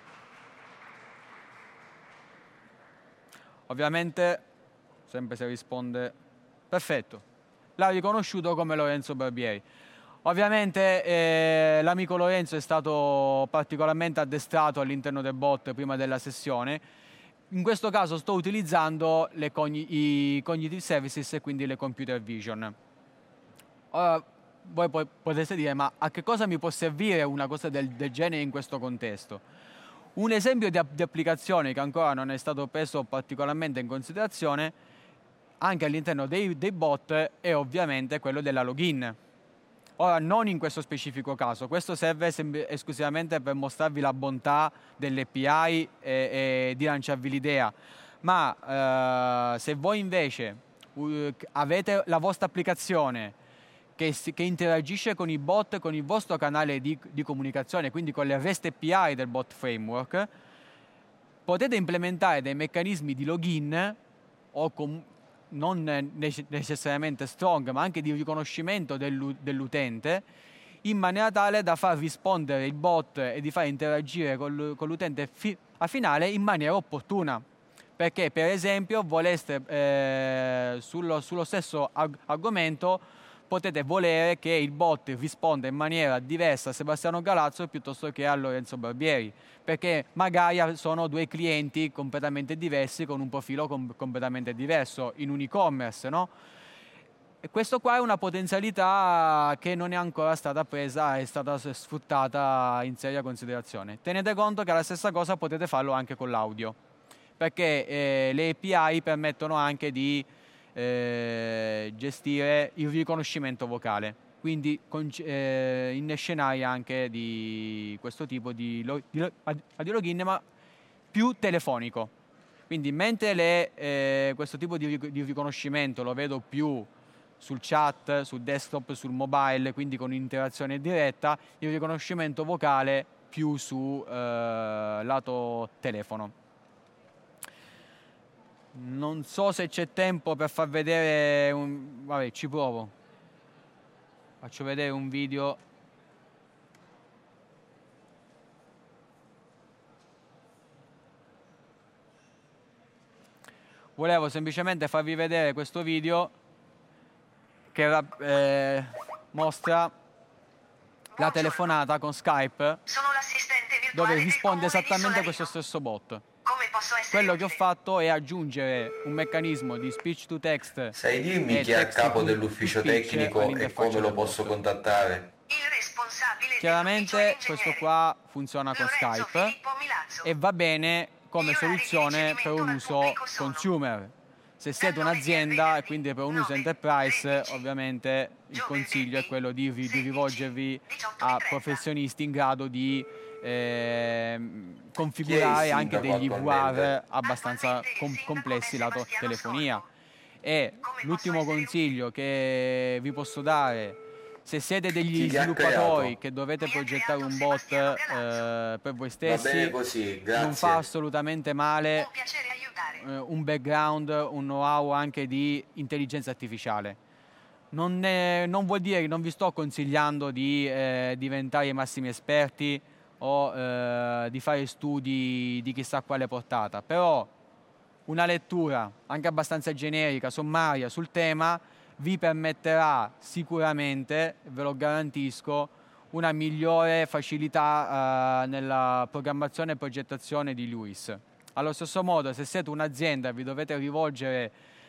[SPEAKER 1] Ovviamente, sempre se risponde, perfetto, l'ha riconosciuto come Lorenzo Barbieri. Ovviamente l'amico Lorenzo è stato particolarmente addestrato all'interno del bot prima della sessione. In questo caso sto utilizzando i cognitive services e quindi le computer vision. Ora voi potreste dire, ma a che cosa mi può servire una cosa del genere in questo contesto? Un esempio di applicazione che ancora non è stato preso particolarmente in considerazione anche all'interno dei bot è ovviamente quello della login. Ora, non in questo specifico caso, questo serve esclusivamente per mostrarvi la bontà delle API e di lanciarvi l'idea, ma se voi invece avete la vostra applicazione che interagisce con i bot, con il vostro canale di comunicazione, quindi con le REST API del bot framework, potete implementare dei meccanismi di login o non necessariamente strong, ma anche di riconoscimento dell'utente, in maniera tale da far rispondere il bot e di far interagire con l'utente finale in maniera opportuna. Perché, per esempio, voleste sullo stesso argomento potete volere che il bot risponda in maniera diversa a Sebastiano Galazzo piuttosto che a Lorenzo Barbieri, perché magari sono due clienti completamente diversi con un profilo completamente diverso in un e-commerce, no? E questo qua è una potenzialità che non è ancora stata presa, è stata sfruttata in seria considerazione. Tenete conto che la stessa cosa potete farlo anche con l'audio, perché le API permettono anche di gestire il riconoscimento vocale, quindi in scenari anche di questo tipo di login, ma più telefonico. Quindi mentre questo tipo di riconoscimento lo vedo più sul chat, sul desktop, sul mobile, quindi con interazione diretta, il riconoscimento vocale più su lato telefono. Non so se c'è tempo per far vedere vabbè, ci provo. Faccio vedere un video. Volevo semplicemente farvi vedere questo video che mostra la telefonata con Skype, dove risponde esattamente a questo stesso bot. Quello che ho fatto è aggiungere un meccanismo di speech to text.
[SPEAKER 2] Sai dirmi chi è a capo dell'ufficio tecnico e come lo posso contattare?
[SPEAKER 1] Chiaramente questo qua funziona con Skype e va bene come soluzione per un uso consumer. Se siete un'azienda e quindi per un uso enterprise, ovviamente il consiglio è quello di rivolgervi a professionisti in grado di configurare anche degli VR abbastanza complessi lato telefonia. E l'ultimo consiglio che vi posso dare, se siete degli sviluppatori che dovete progettare un bot per voi stessi,
[SPEAKER 2] così,
[SPEAKER 1] non fa assolutamente male un background, un know-how anche di intelligenza artificiale. non vuol dire che non vi sto consigliando di diventare i massimi esperti o di fare studi di chissà quale portata, però una lettura anche abbastanza generica, sommaria sul tema vi permetterà sicuramente, ve lo garantisco, una migliore facilità nella programmazione e progettazione di LUIS. Allo stesso modo, se siete un'azienda e vi dovete rivolgere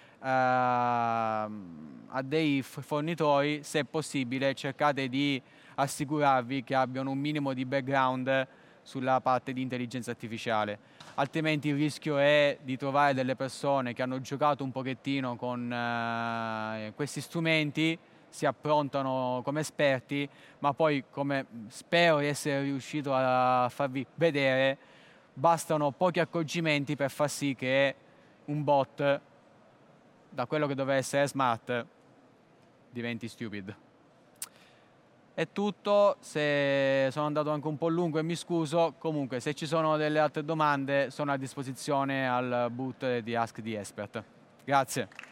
[SPEAKER 1] a dei fornitori, se è possibile cercate di assicurarvi che abbiano un minimo di background sulla parte di intelligenza artificiale, altrimenti il rischio è di trovare delle persone che hanno giocato un pochettino con questi strumenti, si approntano come esperti, ma poi, come spero di essere riuscito a farvi vedere, bastano pochi accorgimenti per far sì che un bot, da quello che doveva essere smart, diventi stupid. È tutto, se sono andato anche un po' lungo e mi scuso, comunque se ci sono delle altre domande sono a disposizione al boot di Ask the Expert. Grazie.